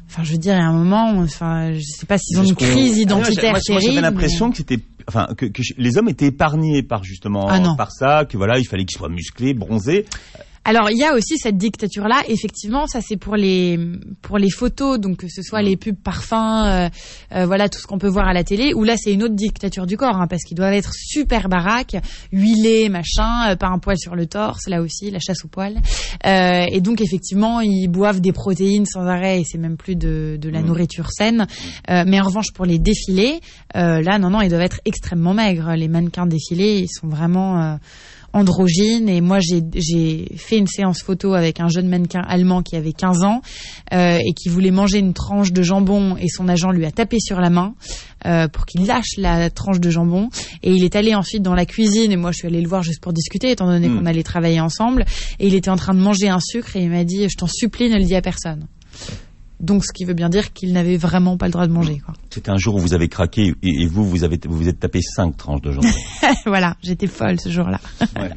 Enfin, je veux dire, il y a un moment, enfin, je sais pas s'ils ont une Jusqu'au- crise identitaire moi, moi, terrible. j'avais l'impression mais... que c'était, enfin, que, que les hommes étaient épargnés par justement, Ah non. par ça, que voilà, il fallait qu'ils soient musclés, bronzés. Alors, il y a aussi cette dictature-là. Effectivement, ça c'est pour les pour les photos, donc que ce soit les pubs parfums, euh, euh, voilà tout ce qu'on peut voir à la télé. Où là, c'est une autre dictature du corps, hein, parce qu'ils doivent être super baraques, huilés, machin, euh, pas un poil sur le torse, là aussi, la chasse au poil. Euh, et donc, effectivement, ils boivent des protéines sans arrêt, et c'est même plus de de la Mmh. nourriture saine. Euh, mais en revanche, pour les défilés, euh, là, non, non, ils doivent être extrêmement maigres. Les mannequins défilés, ils sont vraiment euh, androgyne. Et moi j'ai j'ai fait une séance photo avec un jeune mannequin allemand qui avait quinze ans euh, et qui voulait manger une tranche de jambon, et son agent lui a tapé sur la main euh, pour qu'il lâche la tranche de jambon, et il est allé ensuite dans la cuisine, et moi je suis allée le voir juste pour discuter étant donné mmh. qu'on allait travailler ensemble, et il était en train de manger un sucre et il m'a dit je t'en supplie ne le dis à personne. Donc, ce qui veut bien dire qu'il n'avait vraiment pas le droit de manger, quoi. C'était un jour où vous avez craqué et, et vous, vous avez, vous vous êtes tapé cinq tranches de jambon. Voilà, j'étais folle ce jour-là. Ouais.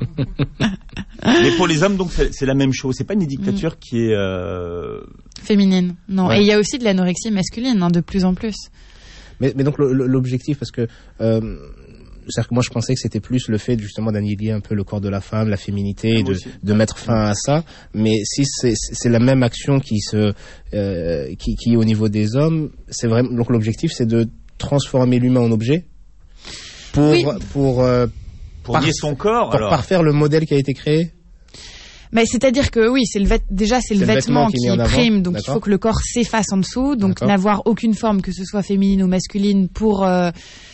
Mais pour les hommes, donc, c'est, c'est la même chose. C'est pas une dictature mmh. qui est euh... féminine, non. Ouais. Et il y a aussi de l'anorexie masculine, hein, de plus en plus. Mais, mais donc le, le, l'objectif, parce que euh, c'est-à-dire que moi je pensais que c'était plus le fait justement d'annihiler un peu le corps de la femme, la féminité, et de, de mettre fin à ça. Mais si c'est, c'est la même action qui se euh, qui, qui est au niveau des hommes, c'est vraiment donc l'objectif c'est de transformer l'humain en objet pour oui. pour euh, pour par, nier son corps, pour alors. parfaire le modèle qui a été créé. Mais c'est-à-dire que oui, c'est le vêt- déjà c'est, c'est le vêtement, vêtement qui, qui prime, donc D'accord. il faut que le corps s'efface en dessous, donc D'accord. n'avoir aucune forme, que ce soit féminine ou masculine, pour euh,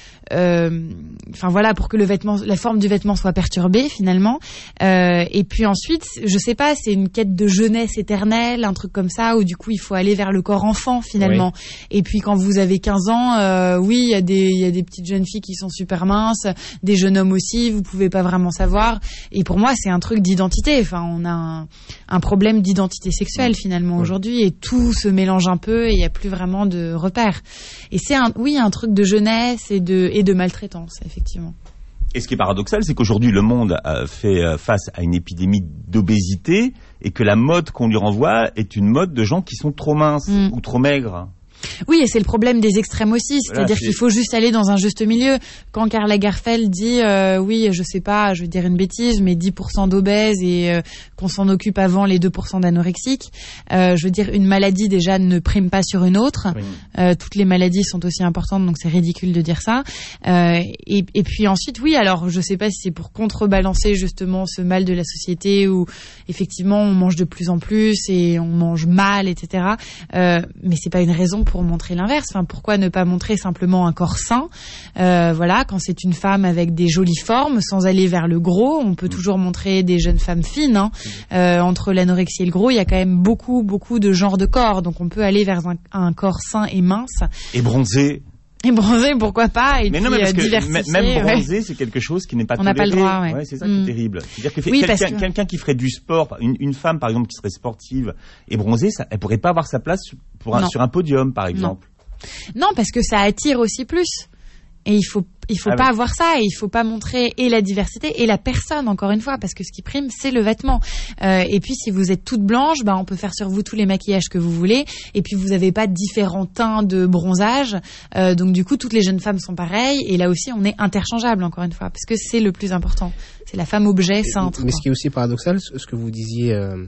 euh, enfin voilà, pour que le vêtement, la forme du vêtement soit perturbée finalement. Euh, et puis ensuite, je sais pas, c'est une quête de jeunesse éternelle, un truc comme ça, où du coup il faut aller vers le corps enfant finalement. Oui. Et puis quand vous avez quinze ans, euh, oui, il y a des il y a des petites jeunes filles qui sont super minces, des jeunes hommes aussi, vous pouvez pas vraiment savoir. Et pour moi, c'est un truc d'identité. Enfin, on a un, un problème d'identité sexuelle finalement oui. aujourd'hui, et tout se mélange un peu et il y a plus vraiment de repères. Et c'est un oui, un truc de jeunesse et de et de maltraitance, effectivement. Et ce qui est paradoxal, c'est qu'aujourd'hui, le monde a fait face à une épidémie d'obésité et que la mode qu'on lui renvoie est une mode de gens qui sont trop minces mmh. ou trop maigres. Oui, et c'est le problème des extrêmes aussi, c'est-à-dire voilà, c'est... qu'il faut juste aller dans un juste milieu. Quand Karl Lagerfeld dit euh, oui, je sais pas, je vais dire une bêtise, mais dix pour cent d'obèses et euh, qu'on s'en occupe avant les deux pour cent d'anorexiques, euh, je veux dire, une maladie déjà ne prime pas sur une autre. Oui. Euh, toutes les maladies sont aussi importantes, donc c'est ridicule de dire ça. Euh, et, et puis ensuite, oui, alors je sais pas si c'est pour contrebalancer justement ce mal de la société où effectivement on mange de plus en plus et on mange mal, et cetera. Euh, mais c'est pas une raison pour montrer l'inverse. Enfin, pourquoi ne pas montrer simplement un corps sain? Euh, voilà, quand c'est une femme avec des jolies formes, sans aller vers le gros, on peut mmh. toujours montrer des jeunes femmes fines. Hein. Euh, entre l'anorexie et le gros, il y a quand même beaucoup, beaucoup de genres de corps. Donc, on peut aller vers un, un corps sain et mince. Et bronzé. Et bronzé, pourquoi pas, et mais puis non, mais parce euh, diversifié. Que même bronzé, ouais. c'est quelque chose qui n'est pas on toléré. On n'a pas le droit, ouais. ouais c'est ça mmh. qui est terrible. C'est-à-dire que oui, quelqu'un, que... quelqu'un qui ferait du sport, une, une femme par exemple qui serait sportive et bronzée, ça, elle pourrait pas avoir sa place pour un, sur un podium, par exemple. Non. non, parce que ça attire aussi plus. Et il faut il faut ah pas oui. avoir ça, et il faut pas montrer et la diversité et la personne, encore une fois, parce que ce qui prime, c'est le vêtement. Euh, et puis, si vous êtes toute blanche, bah, on peut faire sur vous tous les maquillages que vous voulez, et puis vous avez pas différents teints de bronzage, euh, donc du coup, toutes les jeunes femmes sont pareilles, et là aussi, on est interchangeable, encore une fois, parce que c'est le plus important. C'est la femme objet sainte. Mais quoi. Ce qui est aussi paradoxal, ce que vous disiez euh,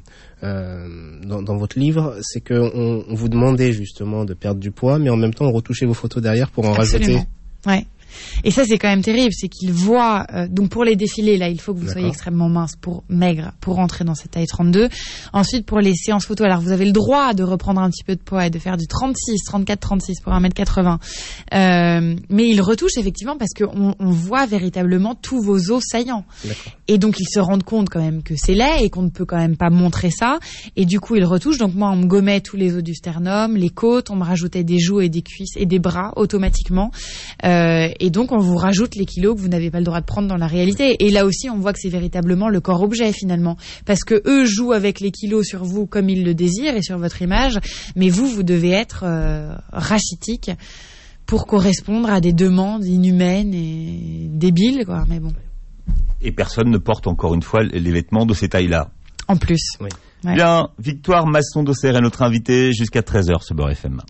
euh, dans, dans votre livre, c'est que on, on vous demandait justement de perdre du poids, mais en même temps, on retouchait vos photos derrière pour en Absolument. rajouter. Ouais. Et ça, c'est quand même terrible, c'est qu'ils voient, euh, donc pour les défilés, là, il faut que vous D'accord. soyez extrêmement mince pour maigre, pour rentrer dans cette taille trente-deux. Ensuite, pour les séances photos, alors vous avez le droit de reprendre un petit peu de poids et de faire du trente-six, trente-quatre, trente-six pour un mètre quatre-vingts. Euh, mais ils retouchent effectivement parce qu'on on voit véritablement tous vos os saillants. D'accord. Et donc, ils se rendent compte quand même que c'est laid et qu'on ne peut quand même pas montrer ça. Et du coup, ils retouchent. Donc moi, on me gommait tous les os du sternum, les côtes, on me rajoutait des joues et des cuisses et des bras automatiquement. Euh, et donc, on vous rajoute les kilos que vous n'avez pas le droit de prendre dans la réalité. Et là aussi, on voit que c'est véritablement le corps objet finalement, parce que eux jouent avec les kilos sur vous comme ils le désirent et sur votre image, mais vous, vous devez être euh, rachitique pour correspondre à des demandes inhumaines et débiles, quoi. Mais bon. Et personne ne porte encore une fois les vêtements de ces tailles-là. En plus. Oui. Ouais. Bien, Victoire Masson-D'Auxerre est notre invitée jusqu'à treize heures sur Beurre F M.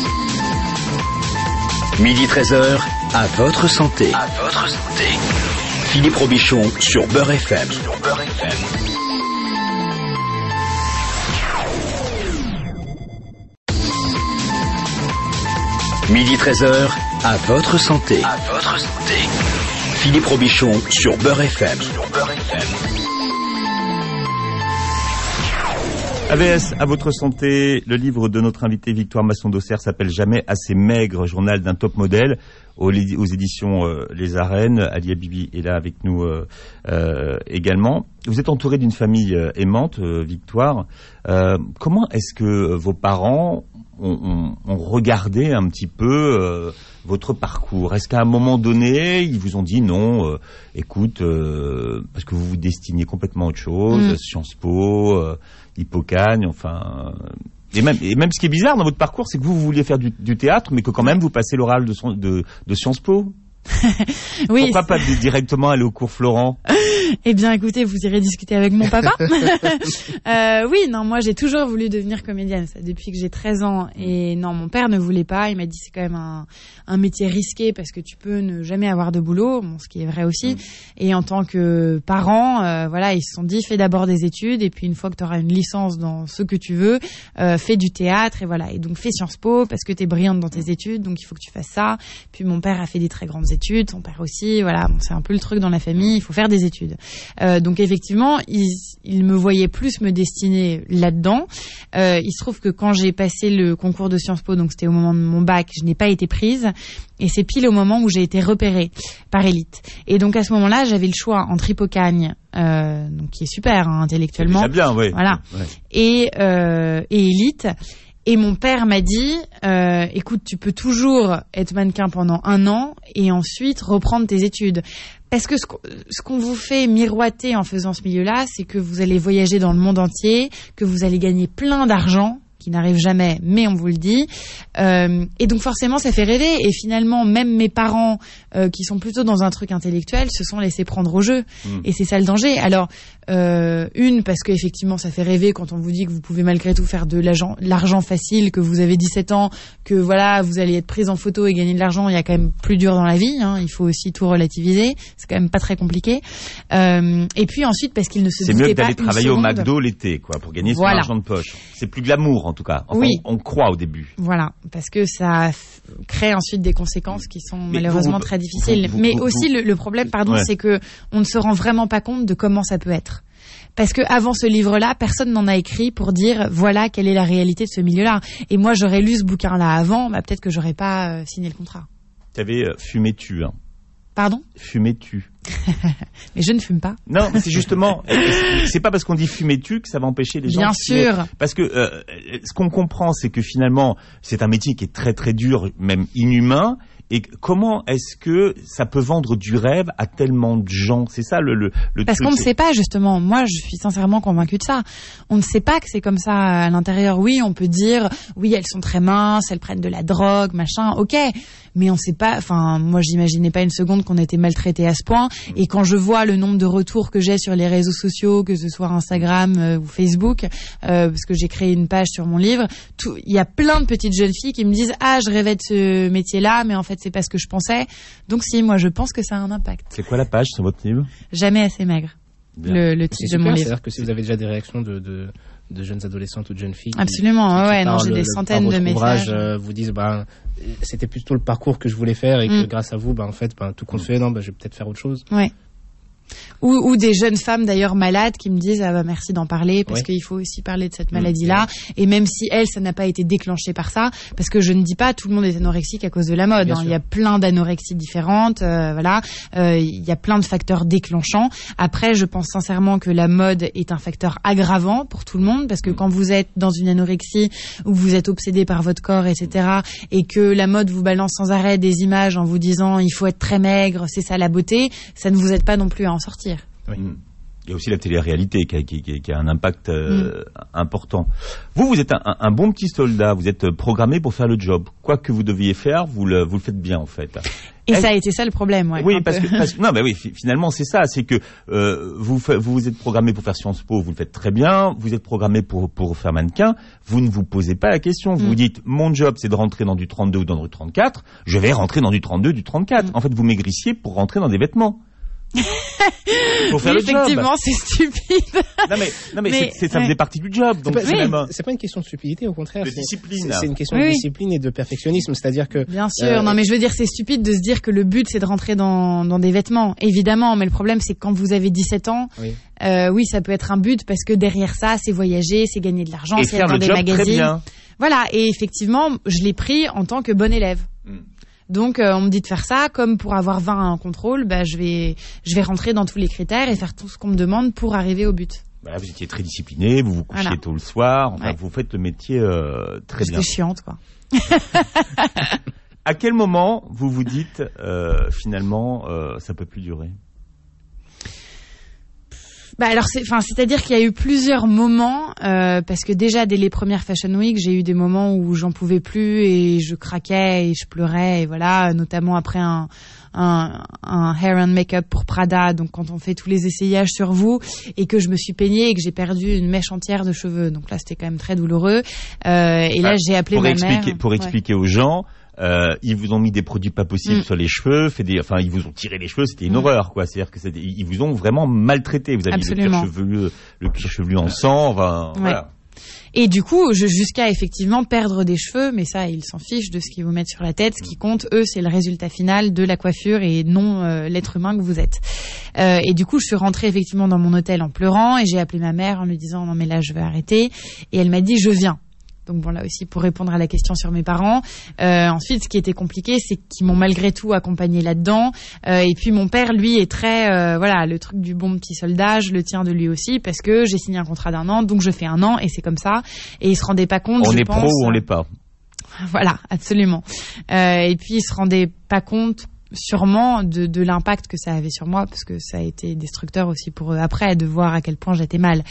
Midi treize heures, à votre santé. À votre santé. Philippe Robichon sur Beurre F M. Sur Beurre F M. Midi treize heures, à votre santé. À votre santé. Philippe Robichon sur Beurre F M. Sur Beurre F M. A V S, à votre santé, le livre de notre invité Victoire Masson-D'Auxerre s'appelle Jamais assez maigre, journal d'un top modèle, aux, aux éditions euh, Les Arènes. Ali Habibi est là avec nous euh, euh, également. Vous êtes entouré d'une famille euh, aimante, euh, Victoire. Euh, comment est-ce que vos parents ont, ont, ont regardé un petit peu euh, votre parcours? Est-ce qu'à un moment donné, ils vous ont dit non, euh, écoute, euh, parce que vous vous destiniez complètement à autre chose, mmh. Sciences Po, euh, Hippocagne, enfin... Et même, et même ce qui est bizarre dans votre parcours, c'est que vous, vous vouliez faire du, du théâtre, mais que quand même vous passez l'oral de, de, de Sciences Po. Oui. Pourquoi pas directement aller au cours Florent? Eh bien, écoutez, vous irez discuter avec mon papa. euh, oui, non, moi, j'ai toujours voulu devenir comédienne, ça, depuis que j'ai treize ans. Et non, mon père ne voulait pas. Il m'a dit, c'est quand même un, un métier risqué parce que tu peux ne jamais avoir de boulot, bon, ce qui est vrai aussi. Mmh. Et en tant que parent, euh, voilà, ils se sont dit, fais d'abord des études et puis une fois que tu auras une licence dans ce que tu veux, euh, fais du théâtre et voilà. Et donc, fais Sciences Po parce que t'es brillante dans tes études, donc il faut que tu fasses ça. Puis mon père a fait des très grandes études, son père aussi, voilà, bon, c'est un peu le truc dans la famille, il faut faire des études. Euh, donc effectivement, il, il me voyait plus me destiner là-dedans. Euh, il se trouve que quand j'ai passé le concours de Sciences Po, donc c'était au moment de mon bac, je n'ai pas été prise. Et c'est pile au moment où j'ai été repérée par Élite. Et donc à ce moment-là, j'avais le choix entre Hippocagne, euh, donc qui est super hein, intellectuellement, c'est bien, oui. Voilà, ouais. et euh, et Élite. Et mon père m'a dit, euh, écoute, tu peux toujours être mannequin pendant un an et ensuite reprendre tes études. Parce que ce qu'on, ce qu'on vous fait miroiter en faisant ce milieu-là, c'est que vous allez voyager dans le monde entier, que vous allez gagner plein d'argent, qui n'arrive jamais, mais on vous le dit. Euh, et donc forcément, ça fait rêver. Et finalement, même mes parents, euh, qui sont plutôt dans un truc intellectuel, se sont laissés prendre au jeu. Mmh. Et c'est ça le danger. Alors, euh, une, parce qu'effectivement, ça fait rêver quand on vous dit que vous pouvez malgré tout faire de l'argent, l'argent facile, que vous avez dix-sept ans, que voilà, vous allez être prise en photo et gagner de l'argent. Il y a quand même plus dur dans la vie. Hein, il faut aussi tout relativiser. C'est quand même pas très compliqué. Euh, et puis ensuite, parce qu'ils ne se c'est doutaient mieux pas d'aller travailler au seconde. McDo l'été, quoi, pour gagner Voilà. son argent de poche. C'est plus glamour, en tout cas. Enfin, oui. on, on croit au début. Voilà, parce que ça f- crée ensuite des conséquences qui sont Mais malheureusement vous, très difficiles. vous, vous, Mais vous, aussi vous, le, le problème, pardon, ouais. c'est que on ne se rend vraiment pas compte de comment ça peut être. Parce que avant ce livre-là, personne n'en a écrit pour dire voilà quelle est la réalité de ce milieu-là. Et moi, j'aurais lu ce bouquin-là avant, bah, peut-être que j'aurais pas euh, signé le contrat. Tu avais euh, fumé tu, hein. Pardon ? Fumer tu. Mais je ne fume pas. Non, c'est justement, c'est pas parce qu'on dit fumer tu que ça va empêcher les gens. Bien de fumer. sûr. Parce que euh, ce qu'on comprend, c'est que finalement, c'est un métier qui est très très dur, même inhumain. Et comment est-ce que ça peut vendre du rêve à tellement de gens? C'est ça le, le, le Parce truc. qu'on ne sait pas, justement. Moi, je suis sincèrement convaincue de ça. On ne sait pas que c'est comme ça à l'intérieur. Oui, on peut dire, oui, elles sont très minces, elles prennent de la drogue, machin, ok. Mais on sait pas, enfin, moi, j'imaginais pas une seconde qu'on était maltraité à ce point. Et quand je vois le nombre de retours que j'ai sur les réseaux sociaux, que ce soit Instagram euh, ou Facebook, euh, parce que j'ai créé une page sur mon livre, tout, il y a plein de petites jeunes filles qui me disent, ah, je rêvais de ce métier-là, mais en fait, c'est pas ce que je pensais. Donc si, moi, je pense que ça a un impact. C'est quoi la page sur votre livre? Jamais assez maigre. Le, le titre c'est de mon super, livre. C'est-à-dire que si vous avez déjà des réactions de, de, de jeunes adolescentes ou de jeunes filles. Qui, absolument, qui, ouais, qui non, j'ai parlent, des centaines de messages. Ouvrage, euh, vous disent, bah, c'était plutôt le parcours que je voulais faire et que mm. grâce à vous, bah, en fait, bah, tout compte fait, non, bah, je vais peut-être faire autre chose. Ouais. Ou, ou des jeunes femmes d'ailleurs malades qui me disent ah bah merci d'en parler parce ouais. qu'il faut aussi parler de cette maladie-là mmh. et même si elle ça n'a pas été déclenché par ça parce que je ne dis pas tout le monde est anorexique à cause de la mode hein. Il y a plein d'anorexies différentes euh, voilà euh, il y a plein de facteurs déclenchants. Après je pense sincèrement que la mode est un facteur aggravant pour tout le monde parce que mmh. quand vous êtes dans une anorexie où vous êtes obsédé par votre corps etc et que la mode vous balance sans arrêt des images en vous disant il faut être très maigre c'est ça la beauté ça ne vous aide pas non plus à en sortir. Oui. Il y a aussi la télé-réalité qui a, qui, qui, qui a un impact euh, mm. important. Vous, vous êtes un, un bon petit soldat. Vous êtes programmé pour faire le job. Quoi que vous deviez faire, vous le, vous le faites bien en fait. Et Est-ce... ça a été ça le problème, ouais. Oui, parce que, parce que non, mais oui, finalement c'est ça, c'est que euh, vous vous vous êtes programmé pour faire Sciences Po, vous le faites très bien. Vous êtes programmé pour pour faire mannequin. Vous ne vous posez pas la question. Vous mm. vous dites mon job c'est de rentrer dans du trente-deux ou dans du trente-quatre. Je vais rentrer dans du trente-deux, du trente-quatre. Mm. En fait, vous maigrissez pour rentrer dans des vêtements. Pour faire oui, le job. Effectivement, c'est stupide. Non mais, non mais, mais c'est, c'est, ça faisait partie du job. Donc c'est, pas, c'est, oui. même... c'est pas une question de stupidité, au contraire. De c'est, discipline. C'est, c'est une question oui, de oui. discipline et de perfectionnisme, c'est-à-dire que. Bien sûr. Euh... Non, mais je veux dire, c'est stupide de se dire que le but c'est de rentrer dans dans des vêtements. Évidemment, mais le problème c'est que quand vous avez dix-sept ans, oui. Euh, oui, ça peut être un but parce que derrière ça, c'est voyager, c'est gagner de l'argent, et c'est être dans des magazines. Très bien. Voilà. Et effectivement, je l'ai pris en tant que bon élève. Mm. Donc, euh, on me dit de faire ça, comme pour avoir vingt à un contrôle, bah, je vais, je vais rentrer dans tous les critères et faire tout ce qu'on me demande pour arriver au but. Bah, vous étiez très discipliné, vous vous couchiez voilà. tôt le soir, enfin, ouais. vous faites le métier euh, très J'étais bien. C'était chiante, quoi. À quel moment vous vous dites, euh, finalement, euh, ça peut plus durer? Bah alors c'est enfin c'est-à-dire qu'il y a eu plusieurs moments euh, parce que déjà dès les premières Fashion Week, j'ai eu des moments où j'en pouvais plus et je craquais et je pleurais et voilà, notamment après un un un hair and make-up pour Prada, donc quand on fait tous les essayages sur vous et que je me suis peignée et que j'ai perdu une mèche entière de cheveux. Donc là, c'était quand même très douloureux. Euh et là, ah, j'ai appelé pour ma expliquer, mère pour expliquer ouais. aux gens Euh, ils vous ont mis des produits pas possibles mm. sur les cheveux, fait des, enfin ils vous ont tiré les cheveux, c'était une mm. horreur quoi. C'est-à-dire que c'était, ils vous ont vraiment maltraité. Vous aviez le cuir chevelu, le cuir chevelu en sang, enfin, ouais. voilà. Et du coup, je, jusqu'à effectivement perdre des cheveux, mais ça, ils s'en fichent de ce qu'ils vous mettent sur la tête. Ce qui compte, eux, c'est le résultat final de la coiffure et non euh, l'être humain que vous êtes. Euh, et du coup, je suis rentrée effectivement dans mon hôtel en pleurant et j'ai appelé ma mère en lui disant non mais là, je vais arrêter. Et elle m'a dit je viens. Donc bon, là aussi, pour répondre à la question sur mes parents. Euh, ensuite, ce qui était compliqué, c'est qu'ils m'ont malgré tout accompagné là-dedans. Euh, et puis mon père, lui, est très, euh, voilà, le truc du bon petit soldat, je le tiens de lui aussi, parce que j'ai signé un contrat d'un an, donc je fais un an, et c'est comme ça. Et il se rendait pas compte, on je est pense, pro ou on l'est pas. Voilà, absolument. Euh, et puis il se rendait pas compte sûrement de, de l'impact que ça avait sur moi, parce que ça a été destructeur aussi pour eux après, de voir à quel point j'étais mal.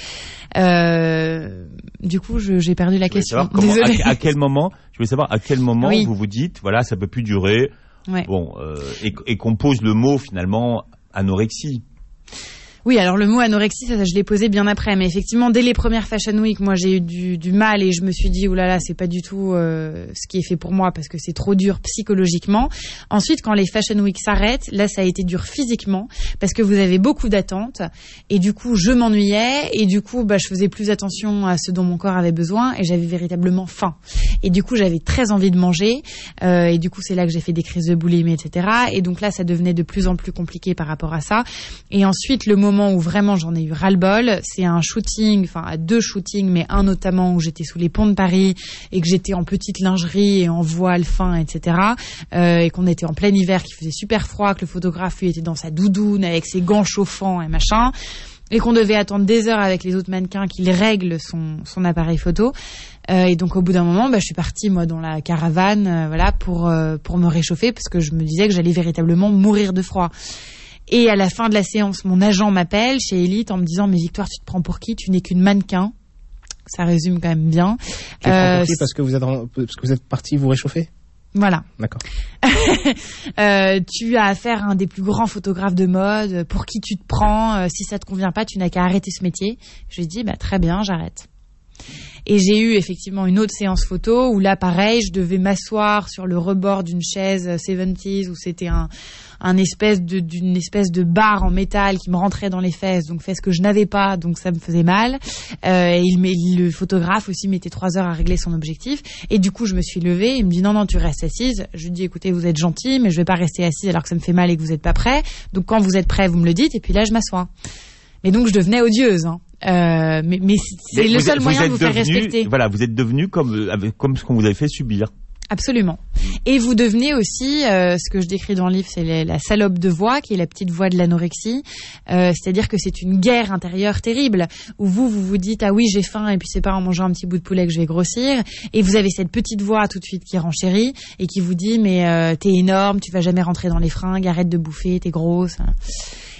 Euh, du coup, je, j'ai perdu la je question. Comment, Désolée. À, à quel moment, je voulais savoir à quel moment oui. vous vous dites, voilà, ça peut plus durer, ouais. bon, euh, et, et qu'on pose le mot finalement anorexie. Oui, alors le mot anorexie, ça, ça je l'ai posé bien après, mais effectivement dès les premières Fashion Week, moi j'ai eu du, du mal et je me suis dit oulala, c'est pas du tout euh, ce qui est fait pour moi parce que c'est trop dur psychologiquement. Ensuite, quand les Fashion Week s'arrêtent, là ça a été dur physiquement parce que vous avez beaucoup d'attentes et du coup je m'ennuyais et du coup bah je faisais plus attention à ce dont mon corps avait besoin et j'avais véritablement faim. Et du coup j'avais très envie de manger euh, et du coup c'est là que j'ai fait des crises de boulimie, et cetera. Et donc là ça devenait de plus en plus compliqué par rapport à ça. Et ensuite le moment où vraiment j'en ai eu ras-le-bol, c'est un shooting, enfin à deux shootings, mais un notamment où j'étais sous les ponts de Paris et que j'étais en petite lingerie et en voile fin, et cetera. Euh, et qu'on était en plein hiver, qu'il faisait super froid, que le photographe lui était dans sa doudoune avec ses gants chauffants et machin, et qu'on devait attendre des heures avec les autres mannequins qu'il règle son, son appareil photo. Euh, et donc au bout d'un moment, bah, je suis partie moi dans la caravane, euh, voilà, pour euh, pour me réchauffer parce que je me disais que j'allais véritablement mourir de froid. Et à la fin de la séance, mon agent m'appelle chez Elite en me disant « Mais Victoire, tu te prends pour qui ? Tu n'es qu'une mannequin. » Ça résume quand même bien. Tu te prends pour qui parce que vous êtes, parce que vous êtes parti vous réchauffer ? Voilà. D'accord. euh, tu as affaire à un des plus grands photographes de mode. Pour qui tu te prends ? euh, Si ça te convient pas, tu n'as qu'à arrêter ce métier. Je lui ai dit bah, « Très bien, j'arrête. » Et j'ai eu effectivement une autre séance photo où là, pareil, je devais m'asseoir sur le rebord d'une chaise soixante-dix où c'était un, un espèce de, d'une espèce de barre en métal qui me rentrait dans les fesses, donc fesses que je n'avais pas, donc ça me faisait mal. Euh, et il, le photographe aussi mettait trois heures à régler son objectif. Et du coup, je me suis levée. Il me dit non, non, tu restes assise. Je lui dis écoutez, vous êtes gentil, mais je vais pas rester assise alors que ça me fait mal et que vous êtes pas prêt. Donc quand vous êtes prêt, vous me le dites. Et puis là, je m'assois. Mais donc je devenais odieuse, hein. Euh, mais, mais c'est mais le seul moyen de vous devenu, faire respecter. Voilà, vous êtes devenu comme, comme ce qu'on vous avait fait subir. Absolument. Et vous devenez aussi, euh, ce que je décris dans le livre, c'est la, la salope de voix, qui est la petite voix de l'anorexie. Euh, c'est-à-dire que c'est une guerre intérieure terrible, où vous, vous vous dites, ah oui, j'ai faim, et puis c'est pas en mangeant un petit bout de poulet que je vais grossir. Et vous avez cette petite voix tout de suite qui renchérit, et qui vous dit, mais euh, t'es énorme, tu vas jamais rentrer dans les fringues, arrête de bouffer, t'es grosse.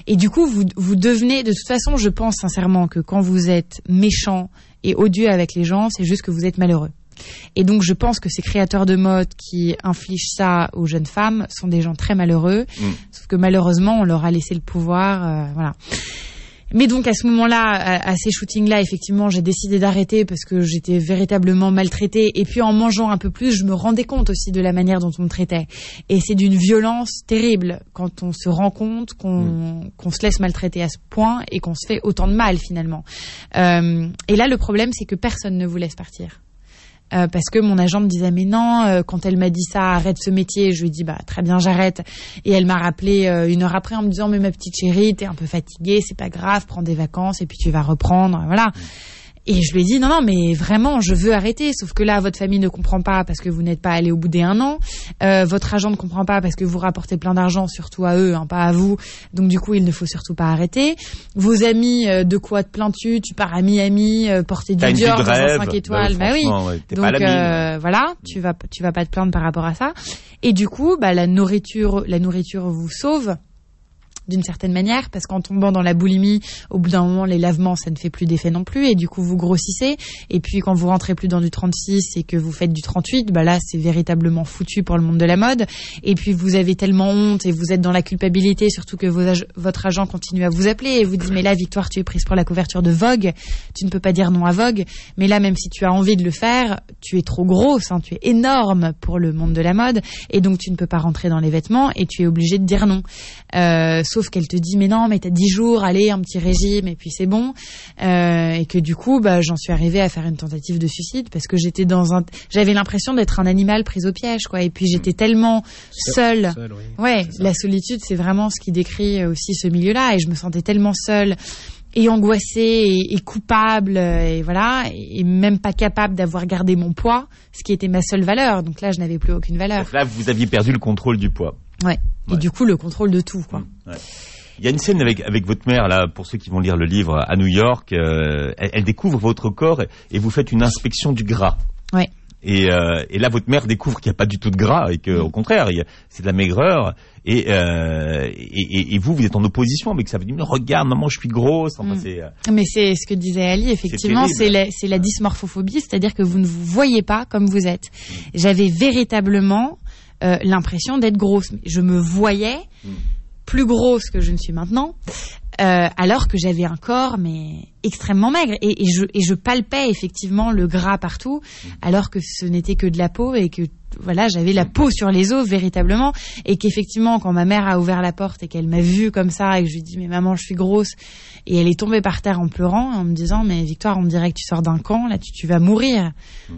Et du coup, vous, vous devenez, de toute façon, je pense sincèrement que quand vous êtes méchant et odieux avec les gens, c'est juste que vous êtes malheureux. Et donc, je pense que ces créateurs de mode qui infligent ça aux jeunes femmes sont des gens très malheureux. Mmh. Sauf que malheureusement, on leur a laissé le pouvoir, euh, voilà. Mais donc à ce moment-là, à, à ces shootings-là, effectivement, j'ai décidé d'arrêter parce que j'étais véritablement maltraitée. Et puis en mangeant un peu plus, je me rendais compte aussi de la manière dont on me traitait. Et c'est d'une violence terrible quand on se rend compte qu'on, mmh. qu'on se laisse maltraiter à ce point et qu'on se fait autant de mal finalement. Euh, et là, le problème, c'est que personne ne vous laisse partir. Euh, parce que mon agent me disait mais non, euh, quand elle m'a dit ça, arrête ce métier, je lui ai dit bah très bien, j'arrête. Et elle m'a rappelé euh, une heure après en me disant mais ma petite chérie, t'es un peu fatiguée, c'est pas grave, prends des vacances et puis tu vas reprendre, voilà. Et je lui ai dit non non mais vraiment je veux arrêter, sauf que là votre famille ne comprend pas parce que vous n'êtes pas allé au bout des un an, euh, votre agent ne comprend pas parce que vous rapportez plein d'argent, surtout à eux, hein, pas à vous, donc du coup il ne faut surtout pas arrêter. Vos amis, euh, de quoi te plains-tu, tu pars à Miami, euh, porter du Dior dans un cinq étoiles, bah, bah oui, ouais, donc euh, voilà, tu vas tu vas pas te plaindre par rapport à ça. Et du coup bah la nourriture la nourriture vous sauve d'une certaine manière, parce qu'en tombant dans la boulimie, au bout d'un moment, les lavements, ça ne fait plus d'effet non plus, et du coup, vous grossissez. Et puis, quand vous rentrez plus dans du trente-six et que vous faites du trente-huit, bah là, c'est véritablement foutu pour le monde de la mode. Et puis, vous avez tellement honte et vous êtes dans la culpabilité, surtout que vos ag- votre agent continue à vous appeler et vous dit, mais là, Victoire, tu es prise pour la couverture de Vogue. Tu ne peux pas dire non à Vogue. Mais là, même si tu as envie de le faire, tu es trop grosse, hein, tu es énorme pour le monde de la mode. Et donc, tu ne peux pas rentrer dans les vêtements et tu es obligé de dire non. Euh, sauf qu'elle te dit mais non mais t'as dix jours, allez un petit régime et puis c'est bon, euh, et que du coup bah j'en suis arrivée à faire une tentative de suicide parce que j'étais dans un j'avais l'impression d'être un animal pris au piège quoi, et puis j'étais tellement seule, seule oui. ouais la solitude c'est vraiment ce qui décrit aussi ce milieu-là, et je me sentais tellement seule et angoissée et, et coupable et voilà, et, et même pas capable d'avoir gardé mon poids, ce qui était ma seule valeur, donc là je n'avais plus aucune valeur. Donc là vous aviez perdu le contrôle du poids. Ouais. Et ouais. Du coup, le contrôle de tout, quoi. Ouais. Il y a une scène avec avec votre mère là, pour ceux qui vont lire le livre, à New York. Euh, elle, elle découvre votre corps et, et vous faites une inspection du gras. Ouais. Et, euh, et là, votre mère découvre qu'il n'y a pas du tout de gras et que, mmh. au contraire, il y a, c'est de la maigreur. Et, euh, et, et, et vous, vous êtes en opposition avec ça. Vous dites, mais regarde, maman, je suis grosse. Enfin, mmh. c'est, euh... Mais c'est ce que disait Ali, effectivement, c'est, c'est, la, c'est la dysmorphophobie, c'est-à-dire que vous ne vous voyez pas comme vous êtes. Mmh. J'avais véritablement euh, l'impression d'être grosse. Je me voyais mmh. plus grosse que je ne suis maintenant. Euh, alors que j'avais un corps mais extrêmement maigre, et, et, je, et je palpais effectivement le gras partout, alors que ce n'était que de la peau, et que voilà, j'avais la peau sur les os véritablement, et qu'effectivement quand ma mère a ouvert la porte et qu'elle m'a vue comme ça et que je lui ai dit mais maman je suis grosse, et elle est tombée par terre en pleurant en me disant mais Victoire, on me dirait que tu sors d'un camp là, tu, tu vas mourir.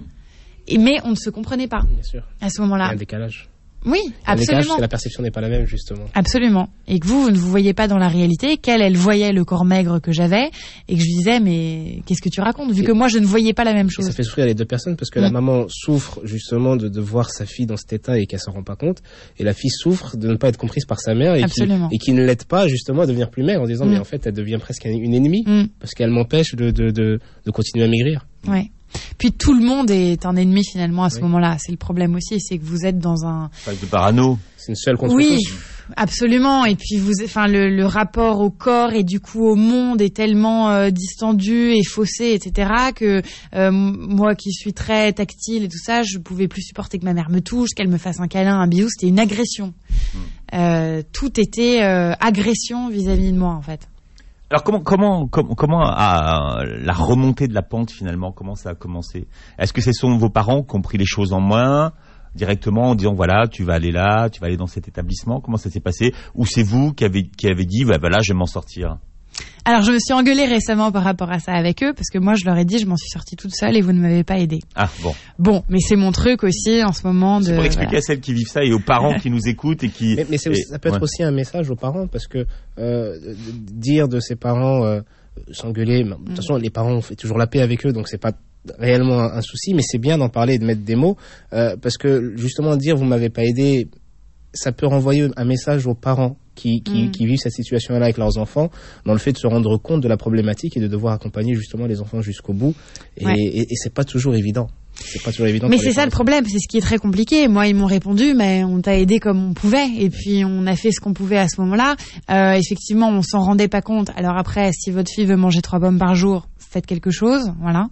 Et, mais on ne se comprenait pas. Bien sûr. À ce moment-là. Il y a un décalage. Oui, absolument. Parce que la perception n'est pas la même, justement. Absolument. Et que vous, vous ne vous voyez pas dans la réalité, qu'elle, elle voyait le corps maigre que j'avais, et que je lui disais, mais qu'est-ce que tu racontes, vu et que moi, je ne voyais pas la même chose. Et ça fait souffrir les deux personnes, parce que mmh. la maman souffre, justement, de, de voir sa fille dans cet état et qu'elle s'en rend pas compte, et la fille souffre de ne pas être comprise par sa mère, et qui, et qui ne l'aide pas, justement, à devenir plus maigre, en disant, mmh. mais en fait, elle devient presque une ennemie, mmh. parce qu'elle m'empêche de, de, de, de continuer à maigrir. Ouais. Puis tout le monde est un ennemi finalement à ce oui. moment-là. C'est le problème aussi, c'est que vous êtes dans un... Phase de parano. C'est une seule construction. Oui, absolument. Et puis vous, enfin le, le rapport au corps et du coup au monde est tellement euh, distendu et faussé, et cetera que euh, moi qui suis très tactile et tout ça, je pouvais plus supporter que ma mère me touche, qu'elle me fasse un câlin, un bisou. C'était une agression. Mmh. Euh, tout était euh, agression vis-à-vis de moi en fait. Alors comment comment comment comment a la remontée de la pente finalement, comment ça a commencé? Est-ce que ce sont vos parents qui ont pris les choses en main directement en disant voilà, tu vas aller là, tu vas aller dans cet établissement? Comment ça s'est passé? Ou c'est vous qui avez qui avez dit bah, voilà, je vais m'en sortir? Alors je me suis engueulée récemment par rapport à ça avec eux, parce que moi je leur ai dit je m'en suis sortie toute seule et vous ne m'avez pas aidée. Ah bon. Bon, mais c'est mon truc aussi en ce moment de... C'est pour expliquer voilà. à celles qui vivent ça et aux parents qui nous écoutent et qui... Mais, mais c'est, et, ça peut être ouais. aussi un message aux parents, parce que euh, dire de ses parents euh, s'engueuler, de toute mm. façon les parents on fait toujours la paix avec eux, donc c'est pas réellement un, un souci, mais c'est bien d'en parler et de mettre des mots, euh, parce que justement dire vous m'avez pas aidé, ça peut renvoyer un message aux parents qui, qui, mmh. qui vivent cette situation-là avec leurs enfants, dans le fait de se rendre compte de la problématique et de devoir accompagner justement les enfants jusqu'au bout. Et, ouais. et, et c'est pas toujours évident. c'est pas toujours évident. Mais c'est ça le problème, c'est ce qui est très compliqué. Moi, ils m'ont répondu, mais on t'a aidé comme on pouvait, et puis on a fait ce qu'on pouvait à ce moment-là. Euh, effectivement, on s'en rendait pas compte. Alors après, si votre fille veut manger trois pommes par jour, faites quelque chose, voilà.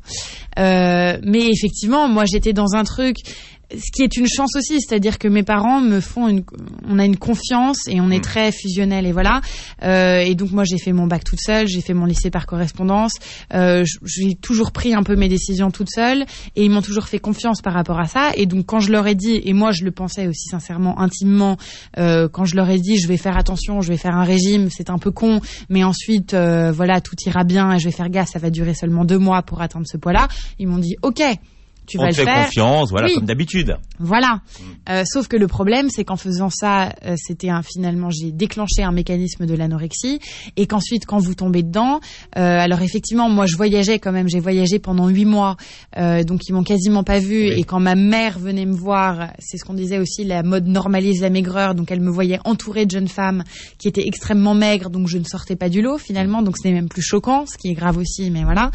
Euh, mais effectivement, moi, j'étais dans un truc, ce qui est une chance aussi, c'est-à-dire que mes parents me font une, on a une confiance et on est très fusionnel et voilà. Euh, et donc moi j'ai fait mon bac toute seule, j'ai fait mon lycée par correspondance. Euh, j'ai toujours pris un peu mes décisions toute seule et ils m'ont toujours fait confiance par rapport à ça. Et donc quand je leur ai dit, et moi je le pensais aussi sincèrement, intimement, euh, quand je leur ai dit je vais faire attention, je vais faire un régime, c'est un peu con, mais ensuite euh, voilà tout ira bien et je vais faire gaffe, ça va durer seulement deux mois pour atteindre ce poids-là. Ils m'ont dit ok. Tu on vas te le fait faire. confiance, voilà, oui. comme d'habitude. Voilà. Mmh. Euh, sauf que le problème, c'est qu'en faisant ça, euh, c'était un, finalement, j'ai déclenché un mécanisme de l'anorexie, et qu'ensuite, quand vous tombez dedans, euh, alors effectivement, moi, je voyageais quand même. J'ai voyagé pendant huit mois, euh, donc ils m'ont quasiment pas vu. Oui. Et quand ma mère venait me voir, c'est ce qu'on disait aussi, la mode normalise la maigreur. Donc elle me voyait entourée de jeunes femmes qui étaient extrêmement maigres, donc je ne sortais pas du lot finalement. Donc c'était même plus choquant, ce qui est grave aussi, mais voilà.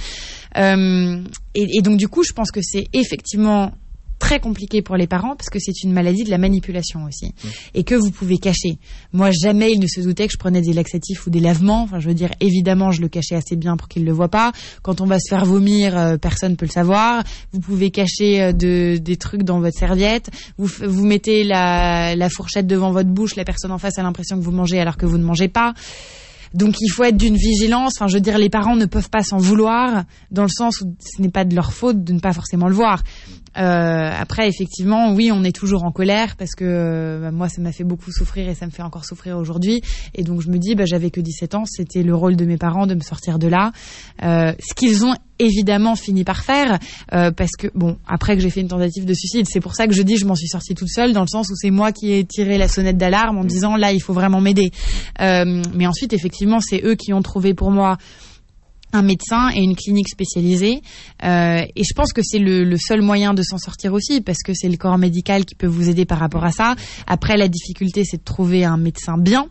Euh, et, et donc du coup, je pense que c'est effectivement très compliqué pour les parents parce que c'est une maladie de la manipulation aussi mmh. et que vous pouvez cacher. Moi, jamais il ne se doutait que je prenais des laxatifs ou des lavements. Enfin, je veux dire, évidemment, je le cachais assez bien pour qu'il le voit pas. Quand on va se faire vomir, euh, personne peut le savoir. Vous pouvez cacher euh, de, des trucs dans votre serviette. Vous, vous mettez la, la fourchette devant votre bouche. La personne en face a l'impression que vous mangez alors que vous ne mangez pas. Donc il faut être d'une vigilance, enfin je veux dire les parents ne peuvent pas s'en vouloir dans le sens où ce n'est pas de leur faute de ne pas forcément le voir. Euh, après effectivement oui on est toujours en colère parce que euh, moi ça m'a fait beaucoup souffrir et ça me fait encore souffrir aujourd'hui et donc je me dis bah j'avais que dix-sept ans, c'était le rôle de mes parents de me sortir de là. Euh, ce qu'ils ont évidemment fini par faire euh, parce que bon après que j'ai fait une tentative de suicide, c'est pour ça que je dis je m'en suis sortie toute seule dans le sens où c'est moi qui ai tiré la sonnette d'alarme en me disant là il faut vraiment m'aider. Euh, mais ensuite effectivement c'est eux qui ont trouvé pour moi un médecin et une clinique spécialisée euh, et je pense que c'est le, le seul moyen de s'en sortir aussi parce que c'est le corps médical qui peut vous aider par rapport à ça. Après la difficulté c'est de trouver un médecin bien.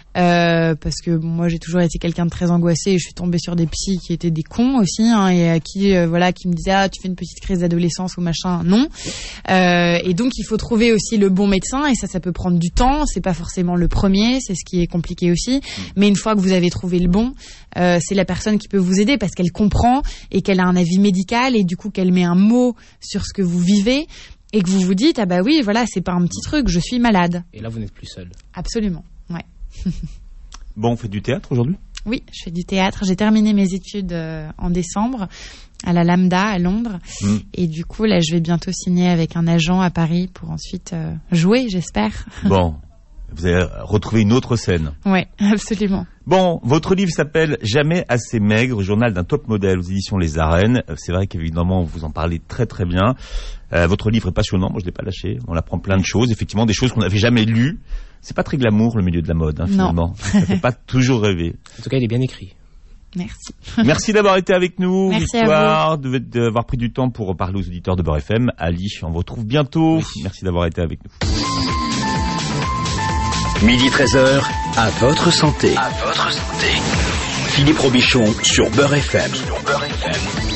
Euh, parce que bon, moi j'ai toujours été quelqu'un de très angoissé et je suis tombée sur des psys qui étaient des cons aussi hein, et à qui euh, voilà qui me disaient ah tu fais une petite crise d'adolescence ou machin non euh, et donc il faut trouver aussi le bon médecin et ça ça peut prendre du temps, c'est pas forcément le premier, c'est ce qui est compliqué aussi, mais une fois que vous avez trouvé le bon euh, c'est la personne qui peut vous aider parce qu'elle comprend et qu'elle a un avis médical et du coup qu'elle met un mot sur ce que vous vivez et que vous vous dites ah bah oui voilà c'est pas un petit truc, je suis malade. Et là vous n'êtes plus seul. Absolument, ouais. Bon, on fait du théâtre aujourd'hui ? Oui, je fais du théâtre. J'ai terminé mes études euh, en décembre à la Lambda à Londres. Mmh. Et du coup, là, je vais bientôt signer avec un agent à Paris pour ensuite euh, jouer, j'espère. Bon, vous allez retrouver une autre scène. Oui, absolument. Bon, votre livre s'appelle « Jamais assez maigre », journal d'un top modèle aux éditions Les Arènes. C'est vrai qu'évidemment, vous en parlez très très bien. Euh, votre livre est passionnant, moi je ne l'ai pas lâché. On apprend plein de choses, effectivement, des choses qu'on n'avait jamais lues. C'est pas très glamour le milieu de la mode, hein, finalement. Ça fait pas toujours rêver. En tout cas, il est bien écrit. Merci. Merci d'avoir été avec nous, Merci Victoire, d'avoir pris du temps pour parler aux auditeurs de Beurre F M. Ali, on vous retrouve bientôt. Oui. Merci d'avoir été avec nous. Midi treize heures, à votre santé. À votre santé. Philippe Robichon sur Beurre F M. Sur Beurre F M.